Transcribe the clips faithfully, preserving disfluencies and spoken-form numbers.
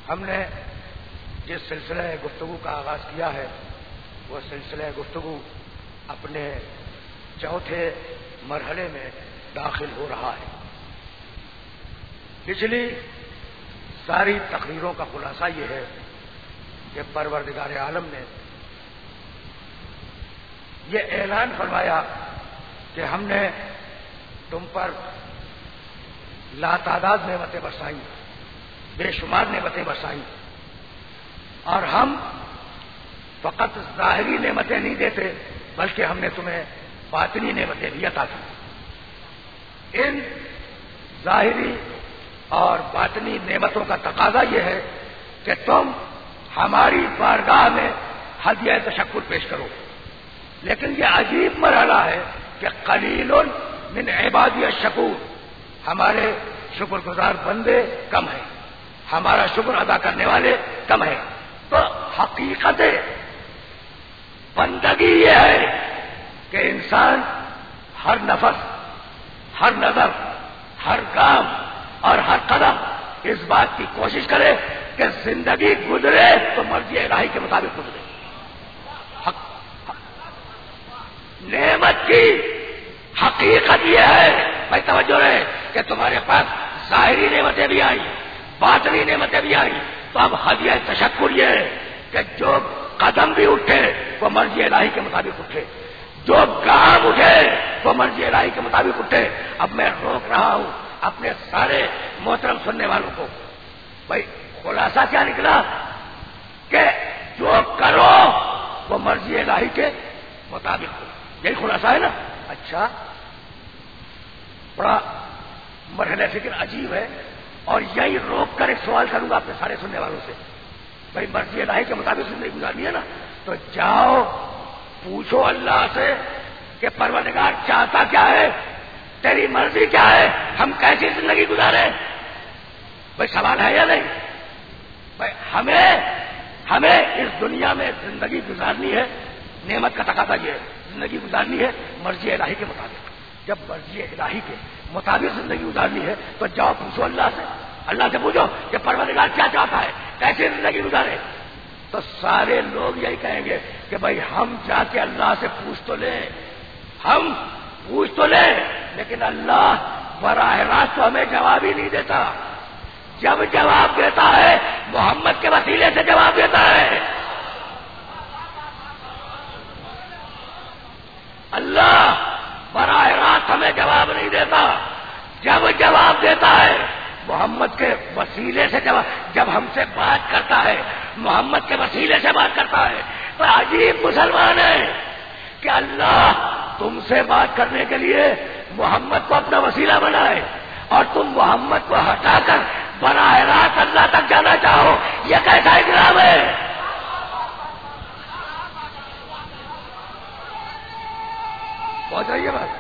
ہم نے جس سلسلہ گفتگو کا آغاز کیا ہے وہ سلسلہ گفتگو اپنے چوتھے مرحلے میں داخل ہو رہا ہے۔ پچھلی ساری تقریروں کا خلاصہ یہ ہے کہ پروردگار عالم نے یہ اعلان فرمایا کہ ہم نے تم پر لاتعداد نعمتیں برسائیں، بے شمار نعمتیں برسائیں، اور ہم فقط ظاہری نعمتیں نہیں دیتے بلکہ ہم نے تمہیں باطنی نعمتیں بھی عطا کی۔ ان ظاہری اور باطنی نعمتوں کا تقاضا یہ ہے کہ تم ہماری بارگاہ میں ہدیہ تشکر پیش کرو، لیکن یہ عجیب مرحلہ ہے کہ قلیل من عبادی الشکور، ہمارے شکر گزار بندے کم ہیں، ہمارا شکر ادا کرنے والے کم ہیں۔ تو حقیقت بندگی یہ ہے کہ انسان ہر نفس، ہر نظر، ہر کام اور ہر قدم اس بات کی کوشش کرے کہ زندگی گزرے تو مرضی الہی کے مطابق گزرے۔ نعمت کی حقیقت یہ ہے، بھائی توجہ رہے، کہ تمہارے پاس ظاہری نعمتیں بھی آئی، باطنی نعمتیں بھی آئی، تو اب ہدیہ تشکر یہ ہے کہ جو قدم بھی اٹھے وہ مرضی الہی کے مطابق اٹھے، جو گام اٹھے وہ مرضی الہی کے مطابق اٹھے۔ اب میں روک رہا ہوں اپنے سارے محترم سننے والوں کو، بھائی خلاصہ کیا نکلا کہ جو کرو وہ مرضی الہی کے مطابق ہو، یہی خلاصہ ہے نا؟ اچھا، بڑا مرحلہ فکر عجیب ہے، اور یہی روک کر ایک سوال کروں گا اپنے سارے سننے والوں سے، بھائی مرضی الہی کے مطابق زندگی گزارنی ہے نا، تو جاؤ پوچھو اللہ سے کہ پروردگار چاہتا کیا ہے، تیری مرضی کیا ہے، ہم کیسی زندگی گزارے؟ بھائی سوال ہے یا نہیں؟ بھائی ہمیں ہمیں اس دنیا میں زندگی گزارنی ہے، نعمت کا تقاضا یہ ہے، زندگی گزارنی ہے مرضی الہی کے مطابق۔ جب مرضی الہی کے مطابق زندگی گزارنی ہے تو جاؤ پوچھو اللہ سے، اللہ سے پوچھو کہ پروردگار کیا چاہتا ہے، کیسے زندگی گزارے؟ تو سارے لوگ یہی کہیں گے کہ بھائی ہم جا کے اللہ سے پوچھ تو لیں، ہم پوچھ تو لیں، لیکن اللہ براہ راست تو ہمیں جواب ہی نہیں دیتا۔ جب جواب دیتا ہے محمد کے وسیلے سے جواب دیتا ہے۔ اللہ براہ راست ہمیں جواب نہیں دیتا، جب جواب دیتا ہے محمد کے وسیلے سے جواب، جب ہم سے بات کرتا ہے محمد کے وسیلے سے بات کرتا ہے۔ تو عجیب مسلمان ہے کہ اللہ تم سے بات کرنے کے لیے محمد کو اپنا وسیلہ بنائے، اور تم محمد کو ہٹا کر براہ راست اللہ تک جانا چاہو، یہ کیسا اکرام ہے؟ پہنچ رہی ہے بات؟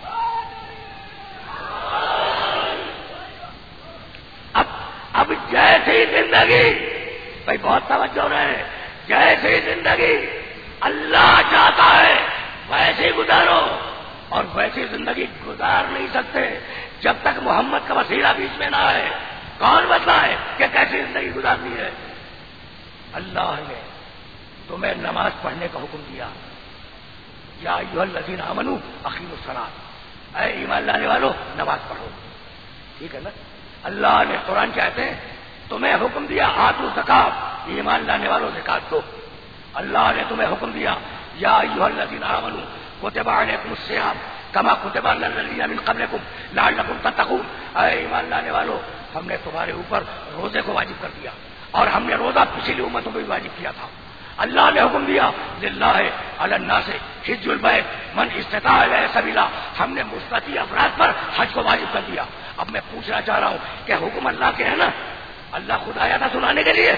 اب اب جیسی زندگی، بھائی بہت توجہ رہے، جیسی زندگی اللہ چاہتا ہے ویسے گزارو، اور ویسی زندگی گزار نہیں سکتے جب تک محمد کا وسیلہ بیچ میں نہ آئے۔ کون بتلائے کہ کیسی زندگی گزارنی ہے؟ اللہ نے تمہیں نماز پڑھنے کا حکم دیا، یا ایھا الذین آمنوا اقیموا الصلاۃ، اے ایمان لانے والو نماز پڑھو، ٹھیک ہے نا؟ اللہ نے قرآن کہتے ہیں تمہیں حکم دیا آتوا الزکوٰۃ، ایمان لانے والوں زکات دو۔ اللہ نے تمہیں حکم دیا یا ایھا الذین آمنوا کتب علیکم الصیام کما کتب علی الذین من قبلکم لعلکم تتقون، اے ایمان لانے والو ہم نے تمہارے اوپر روزے کو واجب کر دیا، اور ہم نے روزہ پچھلی امتوں کو بھی واجب کیا تھا۔ اللہ نے حکم دیا للہ علی الناس حج البیت من استطاع الیہ سبیلا، ہم نے مستطیع افراد پر حج کو واجب کر دیا۔ اب میں پوچھنا چاہ رہا ہوں کہ حکم اللہ کے ہے نا، اللہ خود آیا تھا سنانے کے لیے؟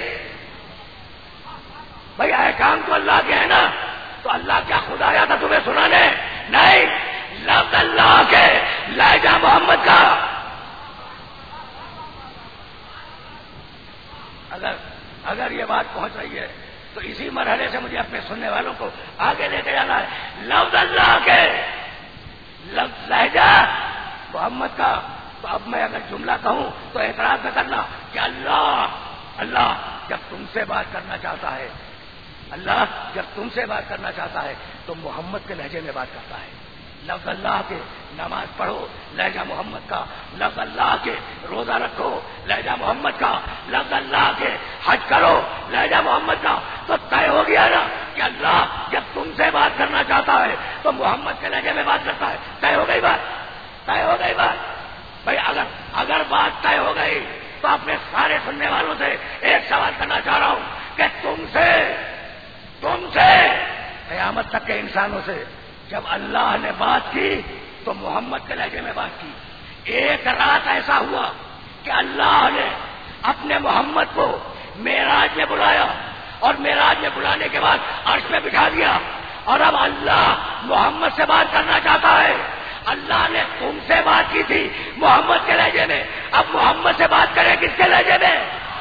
بھائی احکام تو اللہ کے ہے نا، تو اللہ کیا خود آیا تھا تمہیں سنانے؟ نہیں، لفظ اللہ کے، لہجہ محمد کا۔ اگر اگر یہ بات پہنچ رہی ہے تو اسی مرحلے سے مجھے اپنے سننے والوں کو آگے لے کے جانا ہے۔ لفظ اللہ کے، لفظ لہجہ محمد کا۔ تو اب میں اگر جملہ کہوں تو اعتراض نہ کرنا کہ اللہ اللہ سے بات کرنا چاہتا ہے، اللہ جب تم سے بات کرنا چاہتا ہے تو محمد کے لہجے میں بات کرتا ہے. لفظ اللہ کے نماز پڑھو لہجہ محمد کا، لفظ اللہ کے روزہ رکھو لہجہ محمد کا، لفظ اللہ کے حج کرو لہجہ محمد کا. تو طے ہو گیا نا کہ اللہ جب تم سے بات کرنا چاہتا ہے تو محمد کے لہجے میں بات کرتا ہے. طے ہو گئی بات، طے ہو گئی بات. بھائی اگر اگر بات طے ہو گئی تو اپنے سارے سننے والوں سے ایک سوال کرنا چاہ رہا ہوں کہ تم سے تم سے قیامت تک کے انسانوں سے جب اللہ نے بات کی تو محمد کے لہجے میں بات کی. ایک رات ایسا ہوا کہ اللہ نے اپنے محمد کو معراج میں بلایا اور معراج میں بلانے کے بعد عرش میں بٹھا دیا، اور اب اللہ محمد سے بات کرنا چاہتا ہے. اللہ نے تم سے بات کی تھی محمد کے لہجے میں، اب محمد سے بات کرے کس کے لہجے میں؟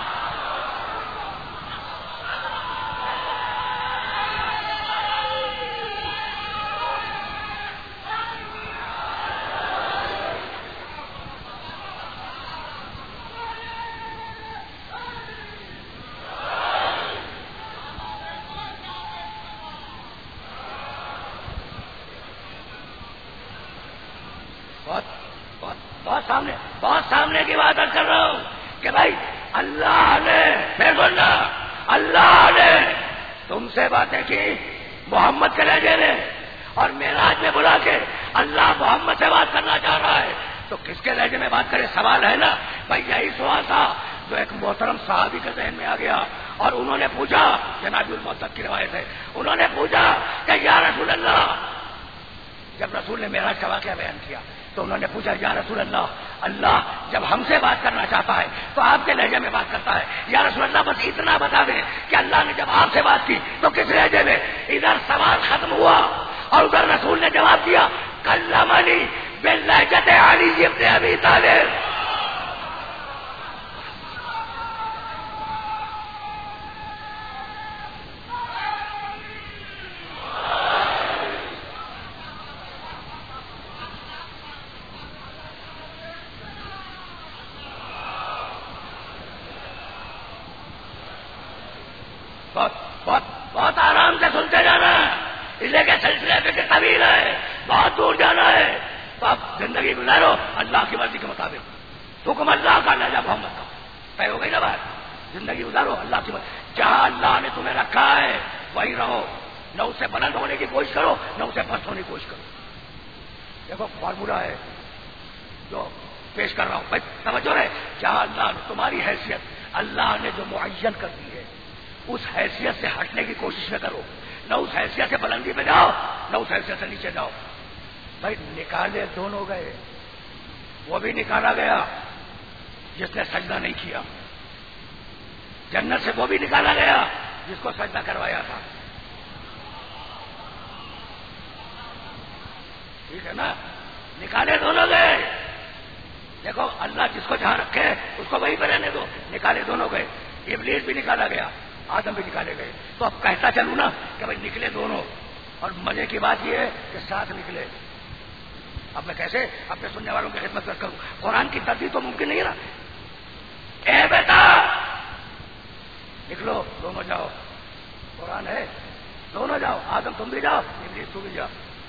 بہت سامنے بہت سامنے کی بات کر رہا ہوں کہ بھائی اللہ نے میں بولنا اللہ نے تم سے باتیں کی محمد کے لہجے میں، اور معراج میں بلا کے اللہ محمد سے بات کرنا چاہ رہا ہے تو کس کے لہجے میں بات کرے؟ سوال ہے نا بھائی. یہی سوال تھا جو ایک محترم صحابی کے ذہن میں آ گیا، اور انہوں نے پوچھا، جناب المعتق کی روایت ہے، انہوں نے پوچھا کہ یا رسول اللہ، جب رسول نے معراج کا واقعہ بیان کیا تو انہوں نے پوچھا یا رسول اللہ، اللہ جب ہم سے بات کرنا چاہتا ہے تو آپ کے لہجے میں بات کرتا ہے، یا رسول اللہ بس اتنا بتا دیں کہ اللہ نے جب آپ سے بات کی تو کس لہجے میں؟ ادھر سوال ختم ہوا اور ادھر رسول نے جواب دیا کلمنی باللہجۃ علی ابن ابی طالب. بہت بہت بہت آرام سے سنتے جانا ہے، اس لیے کہ سلسلے پہ طویل ہے، بہت دور جانا ہے. تو آپ زندگی گزارو اللہ کی مرضی کے مطابق، حکم اللہ کا لہجہ محمد کا. طے ہو گئی نا بات؟ زندگی گزارو اللہ کی مرضی، جہاں اللہ نے تمہیں رکھا ہے وہیں رہو، نہ اس سے بلند ہونے کی کوشش کرو نہ اسے پست ہونے کی کوشش کرو. دیکھو فارمولا ہے جو پیش کر رہا ہوں بھائی، توجہ رہے. جہاں اللہ نے تمہاری حیثیت اللہ نے جو معین کر دی ہے اس حیثیت سے ہٹنے کی کوشش نہ کرو، نہ اس حیثیت سے بلندی پہ جاؤ نہ اس حیثیت سے نیچے جاؤ. بھائی نکالے دونوں گئے، وہ بھی نکالا گیا جس نے سجدہ نہیں کیا، جنت سے وہ بھی نکالا گیا جس کو سجدہ کروایا تھا. ٹھیک ہے نا؟ نکالے دونوں گئے. دیکھو اللہ جس کو جہاں رکھے اس کو وہیں پہ رہنے دو. نکالے دونوں گئے، ابلیس بھی نکالا گیا، آدم بھی نکالے گئے. تو اب کہتا چلوں نا کہ بھائی نکلے دونوں، اور مزے کی بات یہ ہے کہ ساتھ نکلے. اب میں کیسے اپنے سننے والوں کی خدمت کروں؟ قرآن کی ترتیب تو ممکن نہیں ہے نا. اے بیٹا نکلو، دونوں جاؤ، قرآن ہے، دونوں جاؤ. آدم تم بھی جاؤ، ابلیس تو بھی جاؤ.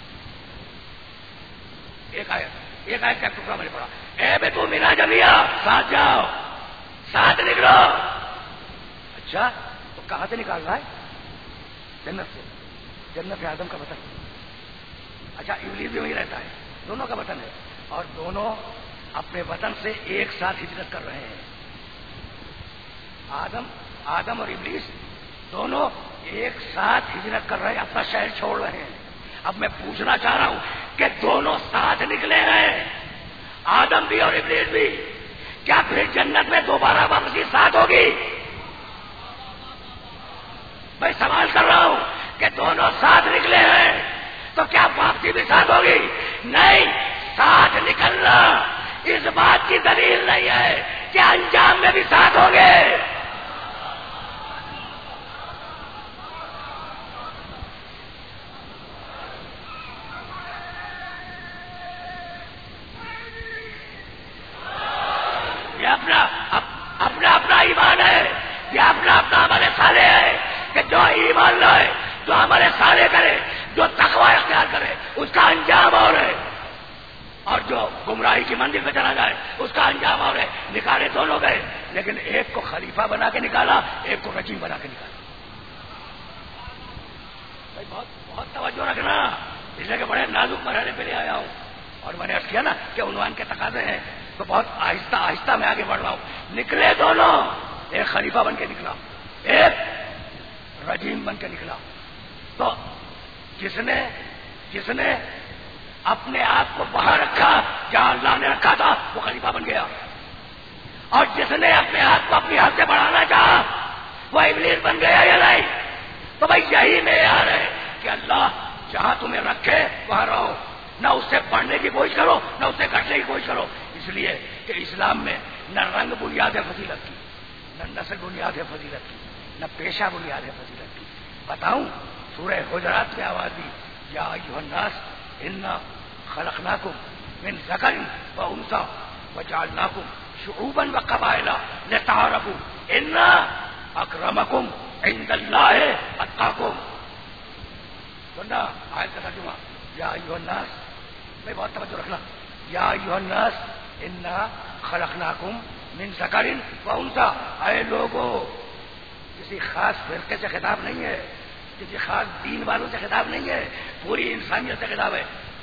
ایک آیت ایک آیت کا ٹکڑا میں نے پڑھا، اے بے تو مینا جمیا، ساتھ جاؤ، ساتھ نکلو. اچھا تو کہاں سے نکال رہا ہے؟ جنت سے. جنت ہے آدم کا وطن. اچھا ابلیس بھی وہیں رہتا ہے، دونوں کا وطن ہے، اور دونوں اپنے وطن سے ایک ساتھ ہجرت کر رہے ہیں. آدم آدم اور ابلیس دونوں ایک ساتھ ہجرت کر رہے ہیں، اپنا شہر چھوڑ رہے ہیں. اب میں پوچھنا چاہ رہا ہوں کہ دونوں ساتھ نکلے ہیں، آدم بھی اور ابلیس بھی، کیا پھر جنت میں دوبارہ واپسی ساتھ ہوگی؟ میں سوال کر رہا ہوں کہ دونوں ساتھ نکلے ہیں تو کیا واپسی بھی ساتھ ہوگی؟ نہیں. ساتھ نکلنا اس بات کی دلیل نہیں ہے کہ انجام میں بھی ساتھ ہوں گے. یہ اپنا اپنا اپنا ایمان ہے، یہ اپنا اپنا عمل جو ایمان لائے، جو ہمارے سارے کرے، جو تقوی اختیار کرے، اس کا انجام اور ہے، اور جو گمراہی کی منزل پہ چلا جائے اس کا انجام اور ہے۔ نکالے دونوں گئے، لیکن ایک کو خلیفہ بنا کے نکالا، ایک کو رجیم بنا کے نکالا۔ بھائی بہت بہت توجہ رکھنا، اس لیے کہ بڑے نازک مرحلے پہ لے آیا ہوں، اور میں نے عرض کیا نا کہ عنوان کے تقاضے ہیں، تو بہت آہستہ آہستہ میں آگے بڑھ رہا ہوں۔ نکلے دونوں، ایک خلیفہ بن کے نکلا، ایک رجیم بن کے نکلا۔ تو جس نے جس نے اپنے آپ کو وہاں رکھا جہاں اللہ نے رکھا تھا، وہ خلیفہ بن گیا، اور جس نے اپنے آپ کو اپنی حد سے بڑھانا چاہا وہ ابلیس بن گیا یا نہیں؟ تو بھائی یہی معیار ہے کہ اللہ جہاں تمہیں رکھے وہاں رہو، نہ اس سے بڑھنے کی کوشش کرو نہ اس سے گھٹنے کی کوشش کرو، اس لیے کہ اسلام میں نہ رنگ بنیاد ہے فضیلت کی، نہ نسل بنیاد ہے فضیلت کی، نہ پیشہ بنیاد ہے فضیلت کی۔ بتاؤں سورہ حجرات میں آواز دی، یا ایھا الناس انا خلقناکم من ذکر و انثی وجعلناکم شعوبا وقبائل لتعارفوا ان اکرمکم عند اللہ اتقاکم۔ سننا آیت کا ترجمہ، یا ایھا الناس، میں بہت توجہ رکھنا، یا ایھا الناس انا خلقناکم من ذکر و انثی، اے لوگو، کسی خاص فرقے سے خطاب نہیں ہے، کسی خاص دین والوں سے خطاب نہیں ہے، پوری انسانیت سے خطاب ہے۔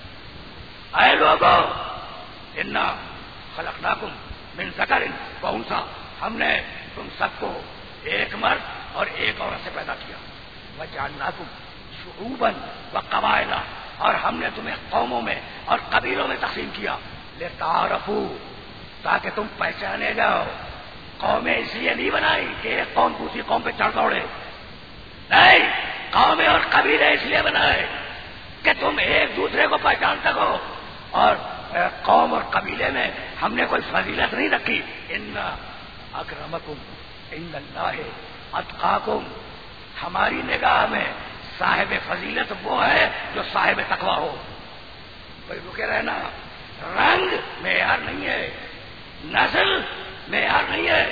اے لوگو انا خلقناکم من ذکر و انثی، ہم نے تم سب کو ایک مرد اور ایک عورت سے پیدا کیا، وجعلناکم شعوبا وقبائل، اور ہم نے تمہیں قوموں میں اور قبیلوں میں تقسیم کیا، لتعارفوا، تاکہ تم پہچانے جاؤ۔ قومیں اس لیے نہیں بنائی کہ ایک قوم دوسری قوم پہ چڑھ دوڑے، نہیں، قومیں اور قبیلے اس لیے بنائے کہ تم ایک دوسرے کو پہچان سکو، اور قوم اور قبیلے میں ہم نے کوئی فضیلت نہیں رکھی۔ ان اکرمکم عند اللہ اتقاکم، ہماری نگاہ میں صاحب فضیلت وہ ہے جو صاحب تقویٰ ہو۔ بھائی رکے رہنا، رنگ معیار نہیں ہے، نسل معیار نہیں ہے۔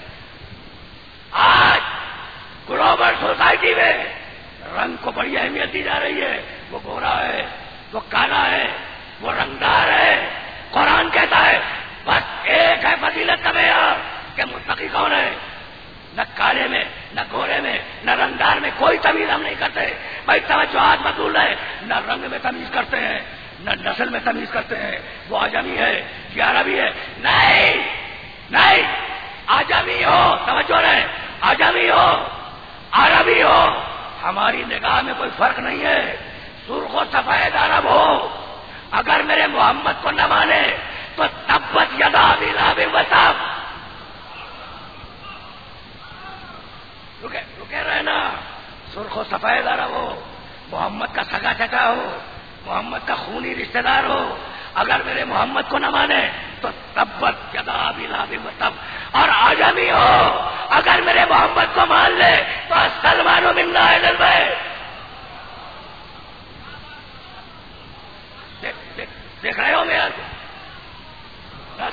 آج گلوبل سوسائٹی میں رنگ کو بڑی اہمیت دی جا رہی ہے، وہ گورا ہے، وہ کالا ہے، وہ رنگدار ہے۔ قرآن کہتا ہے بس ایک ہے فضیلت کا معیار کہ متقی کون ہے، نہ کالے میں نہ گورے میں نہ رنگدار میں کوئی تمیز ہم نہیں کرتے۔ بھائی توجہات مطلوب ہے، نہ رنگ میں تمیز کرتے ہیں نہ نسل میں تمیز کرتے ہیں، وہ آجمی ہے یا عربی ہے، نہیں نہیں، آجمی ہو، توجہ رہے، آجمی ہو عربی ہو، ہماری نگاہ میں کوئی فرق نہیں ہے۔ سرخ و سفید عرب ہو، اگر میرے محمد کو نہ مانے تو تبت یدا ابی لہب وتب، رکے رکے رہنا، سرخ و سفید عرب ہو، محمد کا سگا چچا ہو، محمد کا خونی رشتہ دار ہو، اگر میرے محمد کو نہ مانے تو تبت یدا ابی لہب وتب، اور آجمی ہو، اگر میرے محمد کو مان لے تو سلمان منا الی البیت۔ دیکھ دیکھ دیکھ رہے ہو میرا بس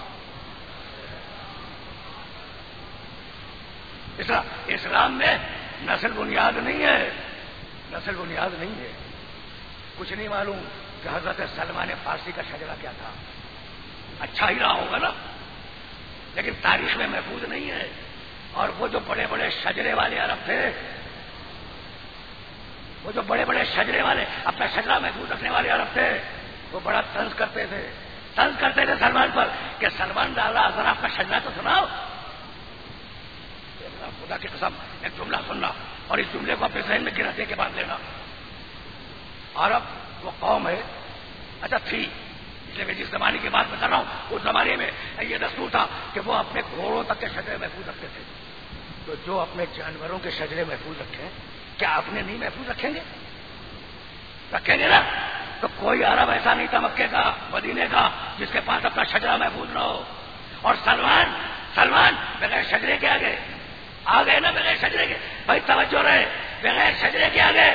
اسلام اسلام میں نسل بنیاد نہیں ہے، نسل بنیاد نہیں ہے۔ کچھ نہیں معلوم کہ حضرت سلمان فارسی کا شجرہ کیا تھا، اچھا ہی رہا ہوگا نا، لیکن تاریخ میں محفوظ نہیں ہے۔ اور وہ جو بڑے بڑے شجرے والے عرب تھے، وہ جو بڑے بڑے شجرے والے اپنا شجرہ محفوظ رکھنے والے عرب تھے، وہ بڑا طنز کرتے تھے طنز کرتے تھے سلمان پر کہ سلمان ڈالا ذرا آپ کا شجرہ تو سناؤ، خدا کی قسم ایک جملہ سننا اور اس جملے کو اپنے ذہن میں گرنے کے بعد لینا۔ عرب وہ قوم ہے، اچھا تھی، اس لیے میں جس زمانے کی بات میں کر رہا ہوں اس زمانے میں یہ دستور تھا کہ وہ اپنے گھوڑوں تک کے شجرے محفوظ رکھتے تھے۔ تو جو اپنے جانوروں کے شجرے محفوظ رکھیں کیا اپنے نہیں محفوظ رکھیں گے؟ رکھیں گے نا۔ تو کوئی عرب ایسا نہیں تھا مکے کا مدینے کا جس کے پاس اپنا شجرہ محفوظ نہ ہو۔ اور سلمان سلمان بغیر شجرے کے آگے آ گئے نا، بغیر شجرے کے، بھائی توجہ رہے، بغیر شجرے کے آگے۔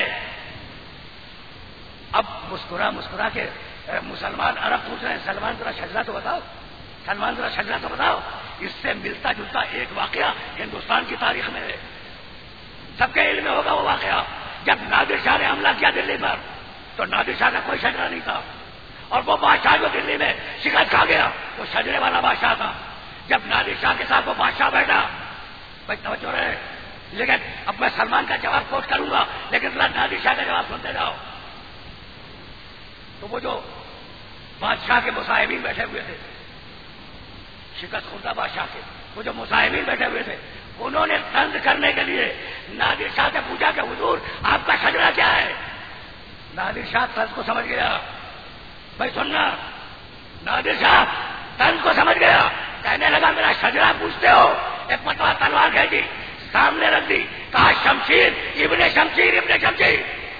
اب مسکرا مسکرا کے مسلمان عرب پوچھ رہے ہیں سلمان ذرا شجرہ تو بتاؤ، سلمان ذرا شجرہ تو بتاؤ۔ اس سے ملتا جلتا ایک واقعہ ہندوستان کی تاریخ میں ہے، سب کے علم میں ہوگا وہ واقعہ جب نادر شاہ نے حملہ کیا دلی پر تو نادر شاہ کا کوئی شجرا نہیں تھا، اور وہ بادشاہ جو دلی میں شکست کھا گیا وہ شجرے والا بادشاہ تھا. جب نادر شاہ کے ساتھ وہ بادشاہ بیٹھا، بھائی توجہ رہے، لیکن اب میں سلمان کا جواب کوٹ کروں گا، لیکن نادر شاہ کا جواب سنتے جاؤ. تو وہ جو بادشاہ کے مصاحبین بیٹھے ہوئے تھے، شکست خوردہ بادشاہ کے وہ جو مصاحبین بیٹھے ہوئے تھے، انہوں نے طنز کرنے کے لیے نادر شاہ سے پوچھا کہ حضور آپ کا شجرا کیا ہے؟ نادر شاہ طنز کو سمجھ گیا. بھائی سننا، نادر شاہ طنز کو سمجھ گیا، کہنے لگا میرا شجرا پوچھتے ہو؟ ایک پتلا تلوار کھینچی سامنے رکھ دی، کہا شمشیر ابن شمشیر ابن شمشیر.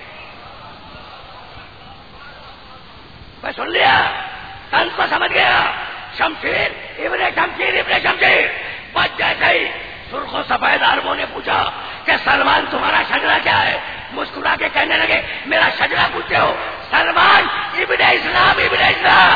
میں سن لیا، طنز کو سمجھ گیا، شمشیر ابن شمشیر ابن شمشیر. بس جیسے ہی سرخ و سفید عربوں نے پوچھا کہ سلمان تمہارا شجرا کیا ہے، مسکرا کے کہنے لگے میرا شجرا پوچھتے ہو؟ سلمان ابن اسلام ابن اسلام.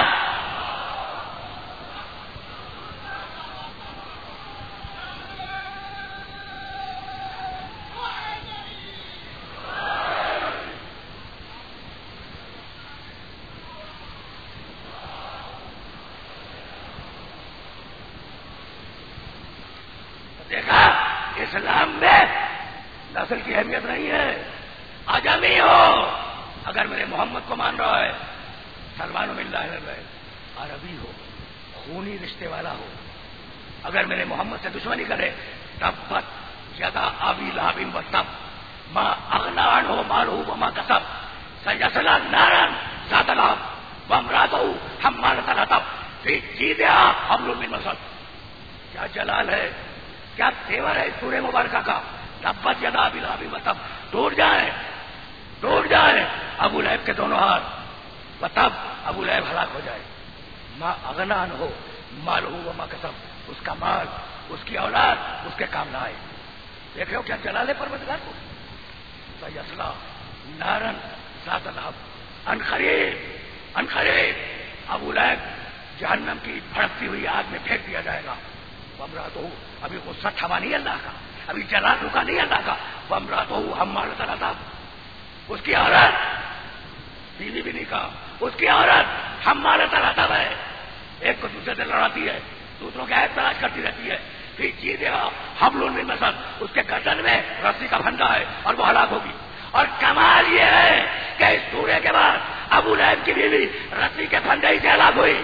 دیکھا اسلام میں نسل کی اہمیت نہیں ہے. اجمی ہو اگر میرے محمد کو مان رہا ہے، سلمان من اللہ ہے، عربی ہو، خونی رشتے والا ہو، اگر میرے محمد سے دشمنی کرے، تبت یدا ابی لہب وتب ما اغنی عنہ مالہ وما کسب سیصلی نارا ذات لہب وامرأتہ حمالۃ الحطب فی جیدہا حبل من مسد. کیا جلال ہے، کیا تیور ہے سورہ مبارکہ کا. تبت یدا ابی لہب وتب، ٹوٹ جائیں ٹوٹ جائیں ابو لہب کے دونوں ہاتھ، وتب ابو لہب ہلاک ہو جائے. ما اغنی عنہ مالہ وما کسب، اس کا مال، اس کی اولاد اس کے کام نہ آئے. دیکھ رہے ہو کیا جلال ہے پروردگار کو. سیصلی نارا ذات لہب، ان قریب ان قریب ابو لہب جہنم کی بھڑکتی ہوئی آگ میں پھینک دیا جائے گا. وامرأتہ، ابھی غصہ تھما نہیں اللہ کا، ابھی جلال رکا نہیں اللہ کا. وامرأتہ حمالۃ الحطب، اس کی عورت، بیوی بھی نہیں کہا، اس کی عورت حمالۃ الحطب ہے، ایک کو دوسرے سے لڑاتی ہے، دوسروں کے عیب تلاش کرتی رہتی ہے. پھر جیدہا حبل من مسد، اس کے گردن میں رسی کا پھندا ہے اور وہ ہلاک ہوگی. اور کمال یہ ہے کہ اس سورے کے بعد ابو لہب کی بیوی رسی کے پھندے ہی سے ہلاک ہوئی.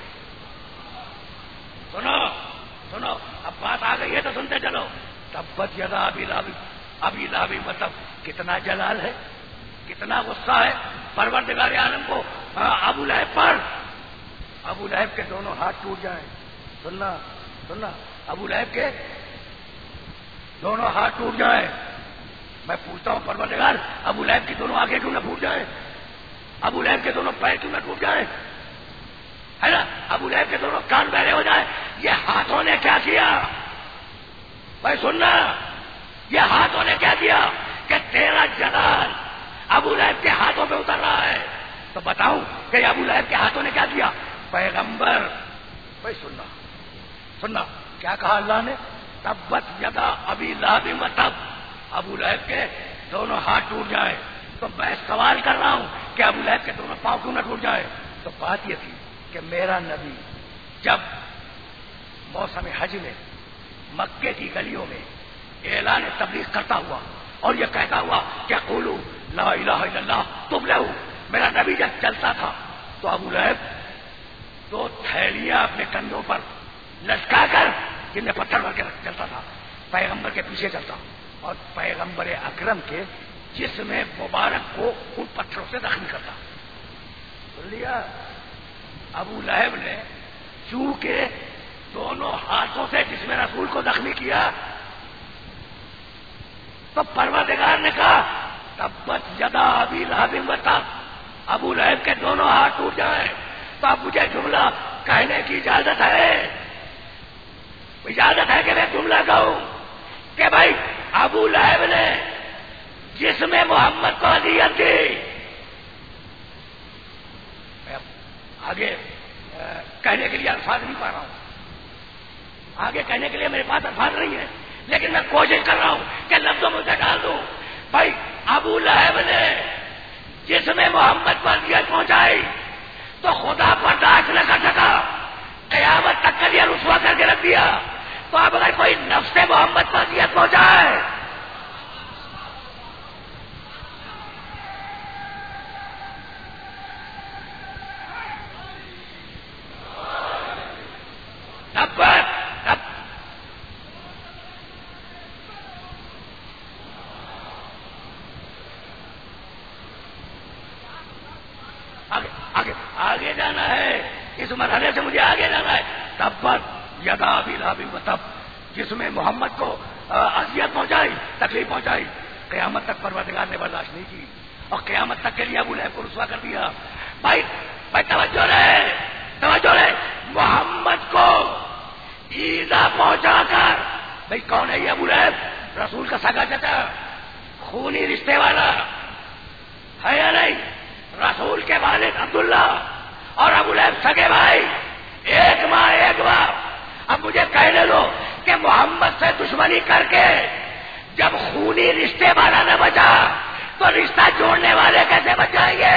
سنو سنو اب بات آ گئی ہے تو سنتے چلو. تبت یدا ابی لہب ابی لہب وتب، کتنا جلال ہے، کتنا غصہ ہے پروردگار عالم کو ابو لہب پر. ابو لہب کے دونوں ہاتھ ٹوٹ جائیں. سننا سننا ابو لہب کے دونوں ہاتھ ٹوٹ جائیں. میں پوچھتا ہوں پروردگار، ابو لہب کی دونوں آنکھیں کیوں نہ پھوٹ جائیں؟ ابو لہب کے دونوں پیر کیوں نہ ٹوٹ جائیں؟ ہے نا، ابو لہب کے دونوں کان بہرے ہو جائیں. یہ ہاتھوں نے کیا کیا؟ بھائی سننا، یہ ہاتھوں نے کیا کیا کہ تیرا جلال ابو لہب کے ہاتھوں پہ اتر رہا ہے. تو بتاؤں کہ ابو لہب کے ہاتھوں نے کیا کیا؟ پیغمبر. بھائی سننا سننا کیا کہا اللہ نے؟ تبت یدا ابی لہب وتب، ابو لہب کے دونوں ہاتھ ٹوٹ جائیں. تو میں سوال کر رہا ہوں کہ ابو لہب کے دونوں پاؤں کیوں نہ ٹوٹ جائیں؟ تو بات یہ تھی کہ میرا نبی جب موسم حج میں مکے کی گلیوں میں اعلان تبلیغ کرتا ہوا اور یہ کہتا ہوا کہ قولوا لا الہ الا اللہ تفلحوا، میرا نبی جب چلتا تھا تو ابو لہب دو تھیلیاں اپنے کندھوں پر لٹکا کر جن میں پتھر بھر کے چلتا تھا، پیغمبر کے پیچھے چلتا اور پیغمبر اکرم کے جسم مبارک کو ان پتھروں سے زخمی کرتا. سن لیا، ابو لہب نے چونکہ دونوں ہاتھوں سے جسم رسول کو زخمی کیا تو پروردگار نے کہا تبت یدا ابی لہب وتب، ابو لہب کے دونوں ہاتھ ٹوٹ جائیں. تو اب مجھے جملہ کہنے کی اجازت ہے، اجازت ہے کہ میں جملہ کہوں کہ بھائی ابو لہب نے جسم محمد کو اذیت دی. میں آگے کہنے کے لیے الفاظ نہیں پا رہا ہوں، آگے کہنے کے لیے میرے پاس الفاظ نہیں ہے، لیکن میں کوشش کر رہا ہوں کہ لفظوں میں سے ڈال دوں ابو لہب نے جس میں محمد پر اذیت پہنچائی تو خدا برداشت نہ کر سکا، قیامت تک کے لیے رسوا کر کے رکھ دیا. تو اب اگر کوئی نفس محمد پر اذیت پہنچائے تب تب آگے آگے آگے جانا ہے. اس مرحلے سے مجھے آگے جانا ہے. تب پر یدا بھی لابی تب جس میں محمد کو اذیت پہنچائی، تکلیف پہنچائی، قیامت تک پروردگار نے برداشت نہیں کی اور قیامت تک کے لیے ابو لہب کو رسوا کر دیا. بھائی بھائی توجہ رہے توجہ رہے محمد کو ایذا پہنچا کر، بھائی کون ہے یہ ابو لہب؟ رسول کا سگا چچا، خونی رشتے والا ہے یا نہیں؟ رسول کے والد عبداللہ اور ابو لہب سگے بھائی، ایک ماں ایک باپ. اب مجھے کہنے دو کہ محمد سے دشمنی کر کے جب خونی رشتے والا نہ بچا تو رشتہ جوڑنے والے کیسے بچ جائیں گے؟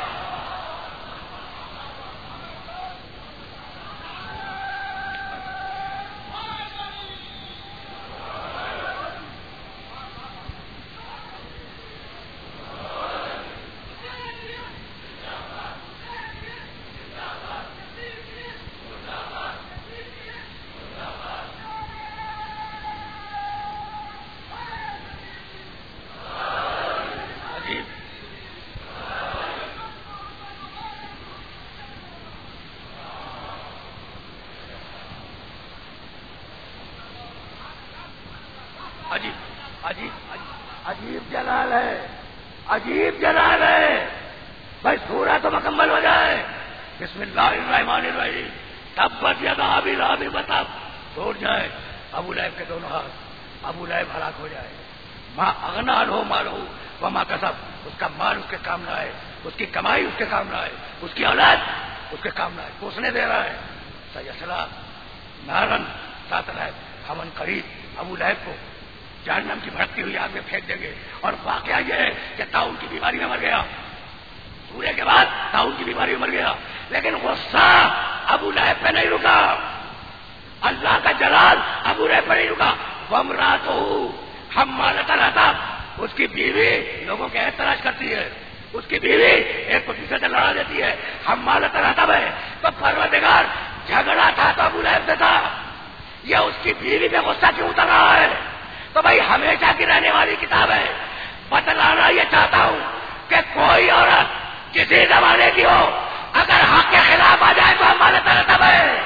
عجیب جلال ہے، عجیب جلال ہے. بھائی سورہ تو مکمل ہو جائے. بسم اللہ الرحمن الرحیم. تبت یدا ابی لہب وتب. ٹوٹ جائے ابو لہب کے دونوں ہاتھ، ابو لہب ہلاک ہو جائے. ماں اغنا عنہ مالہ وما کسب. اس کا مال اس کے کام نہ آئے، اس کی کمائی اس کے کام نہ آئے، اس کی اولاد اس کے کام نہ آئے. پوسنے دے رہا ہے. سیصلیٰ نارا ذات لہب. ہمن قریب ابو لہب کو جہنم کی بھڑکتی ہوئی آگ میں پھینک دیں گے. اور واقعہ یہ ہے کہ طاعون کی بیماری میں مر گیا، سورے کے بعد طاعون کی بیماری میں مر گیا. لیکن غصہ ابو لہب پہ نہیں رکا، اللہ کا جلال ابو لہب پہ نہیں رکا. وامرأتہ حمالۃ الحطب. اس کی بیوی لوگوں کے عیب تلاش کرتی ہے، اس کی بیوی ایک کو دوسرے سے لڑا دیتی ہے، حمالۃ الحطب ہے. تو پروردگار جھگڑا تھا تو ابو لہب سے تھا، یہ اس کی بیوی پہ غصہ کیوں اتر رہا ہے؟ تو بھائی ہمیشہ کی رہنے والی کتاب ہے. بتلانا یہ چاہتا ہوں کہ کوئی عورت کسی زمانے کی ہو اگر حق کے خلاف آ جائے تو ہمارے طرف ہے.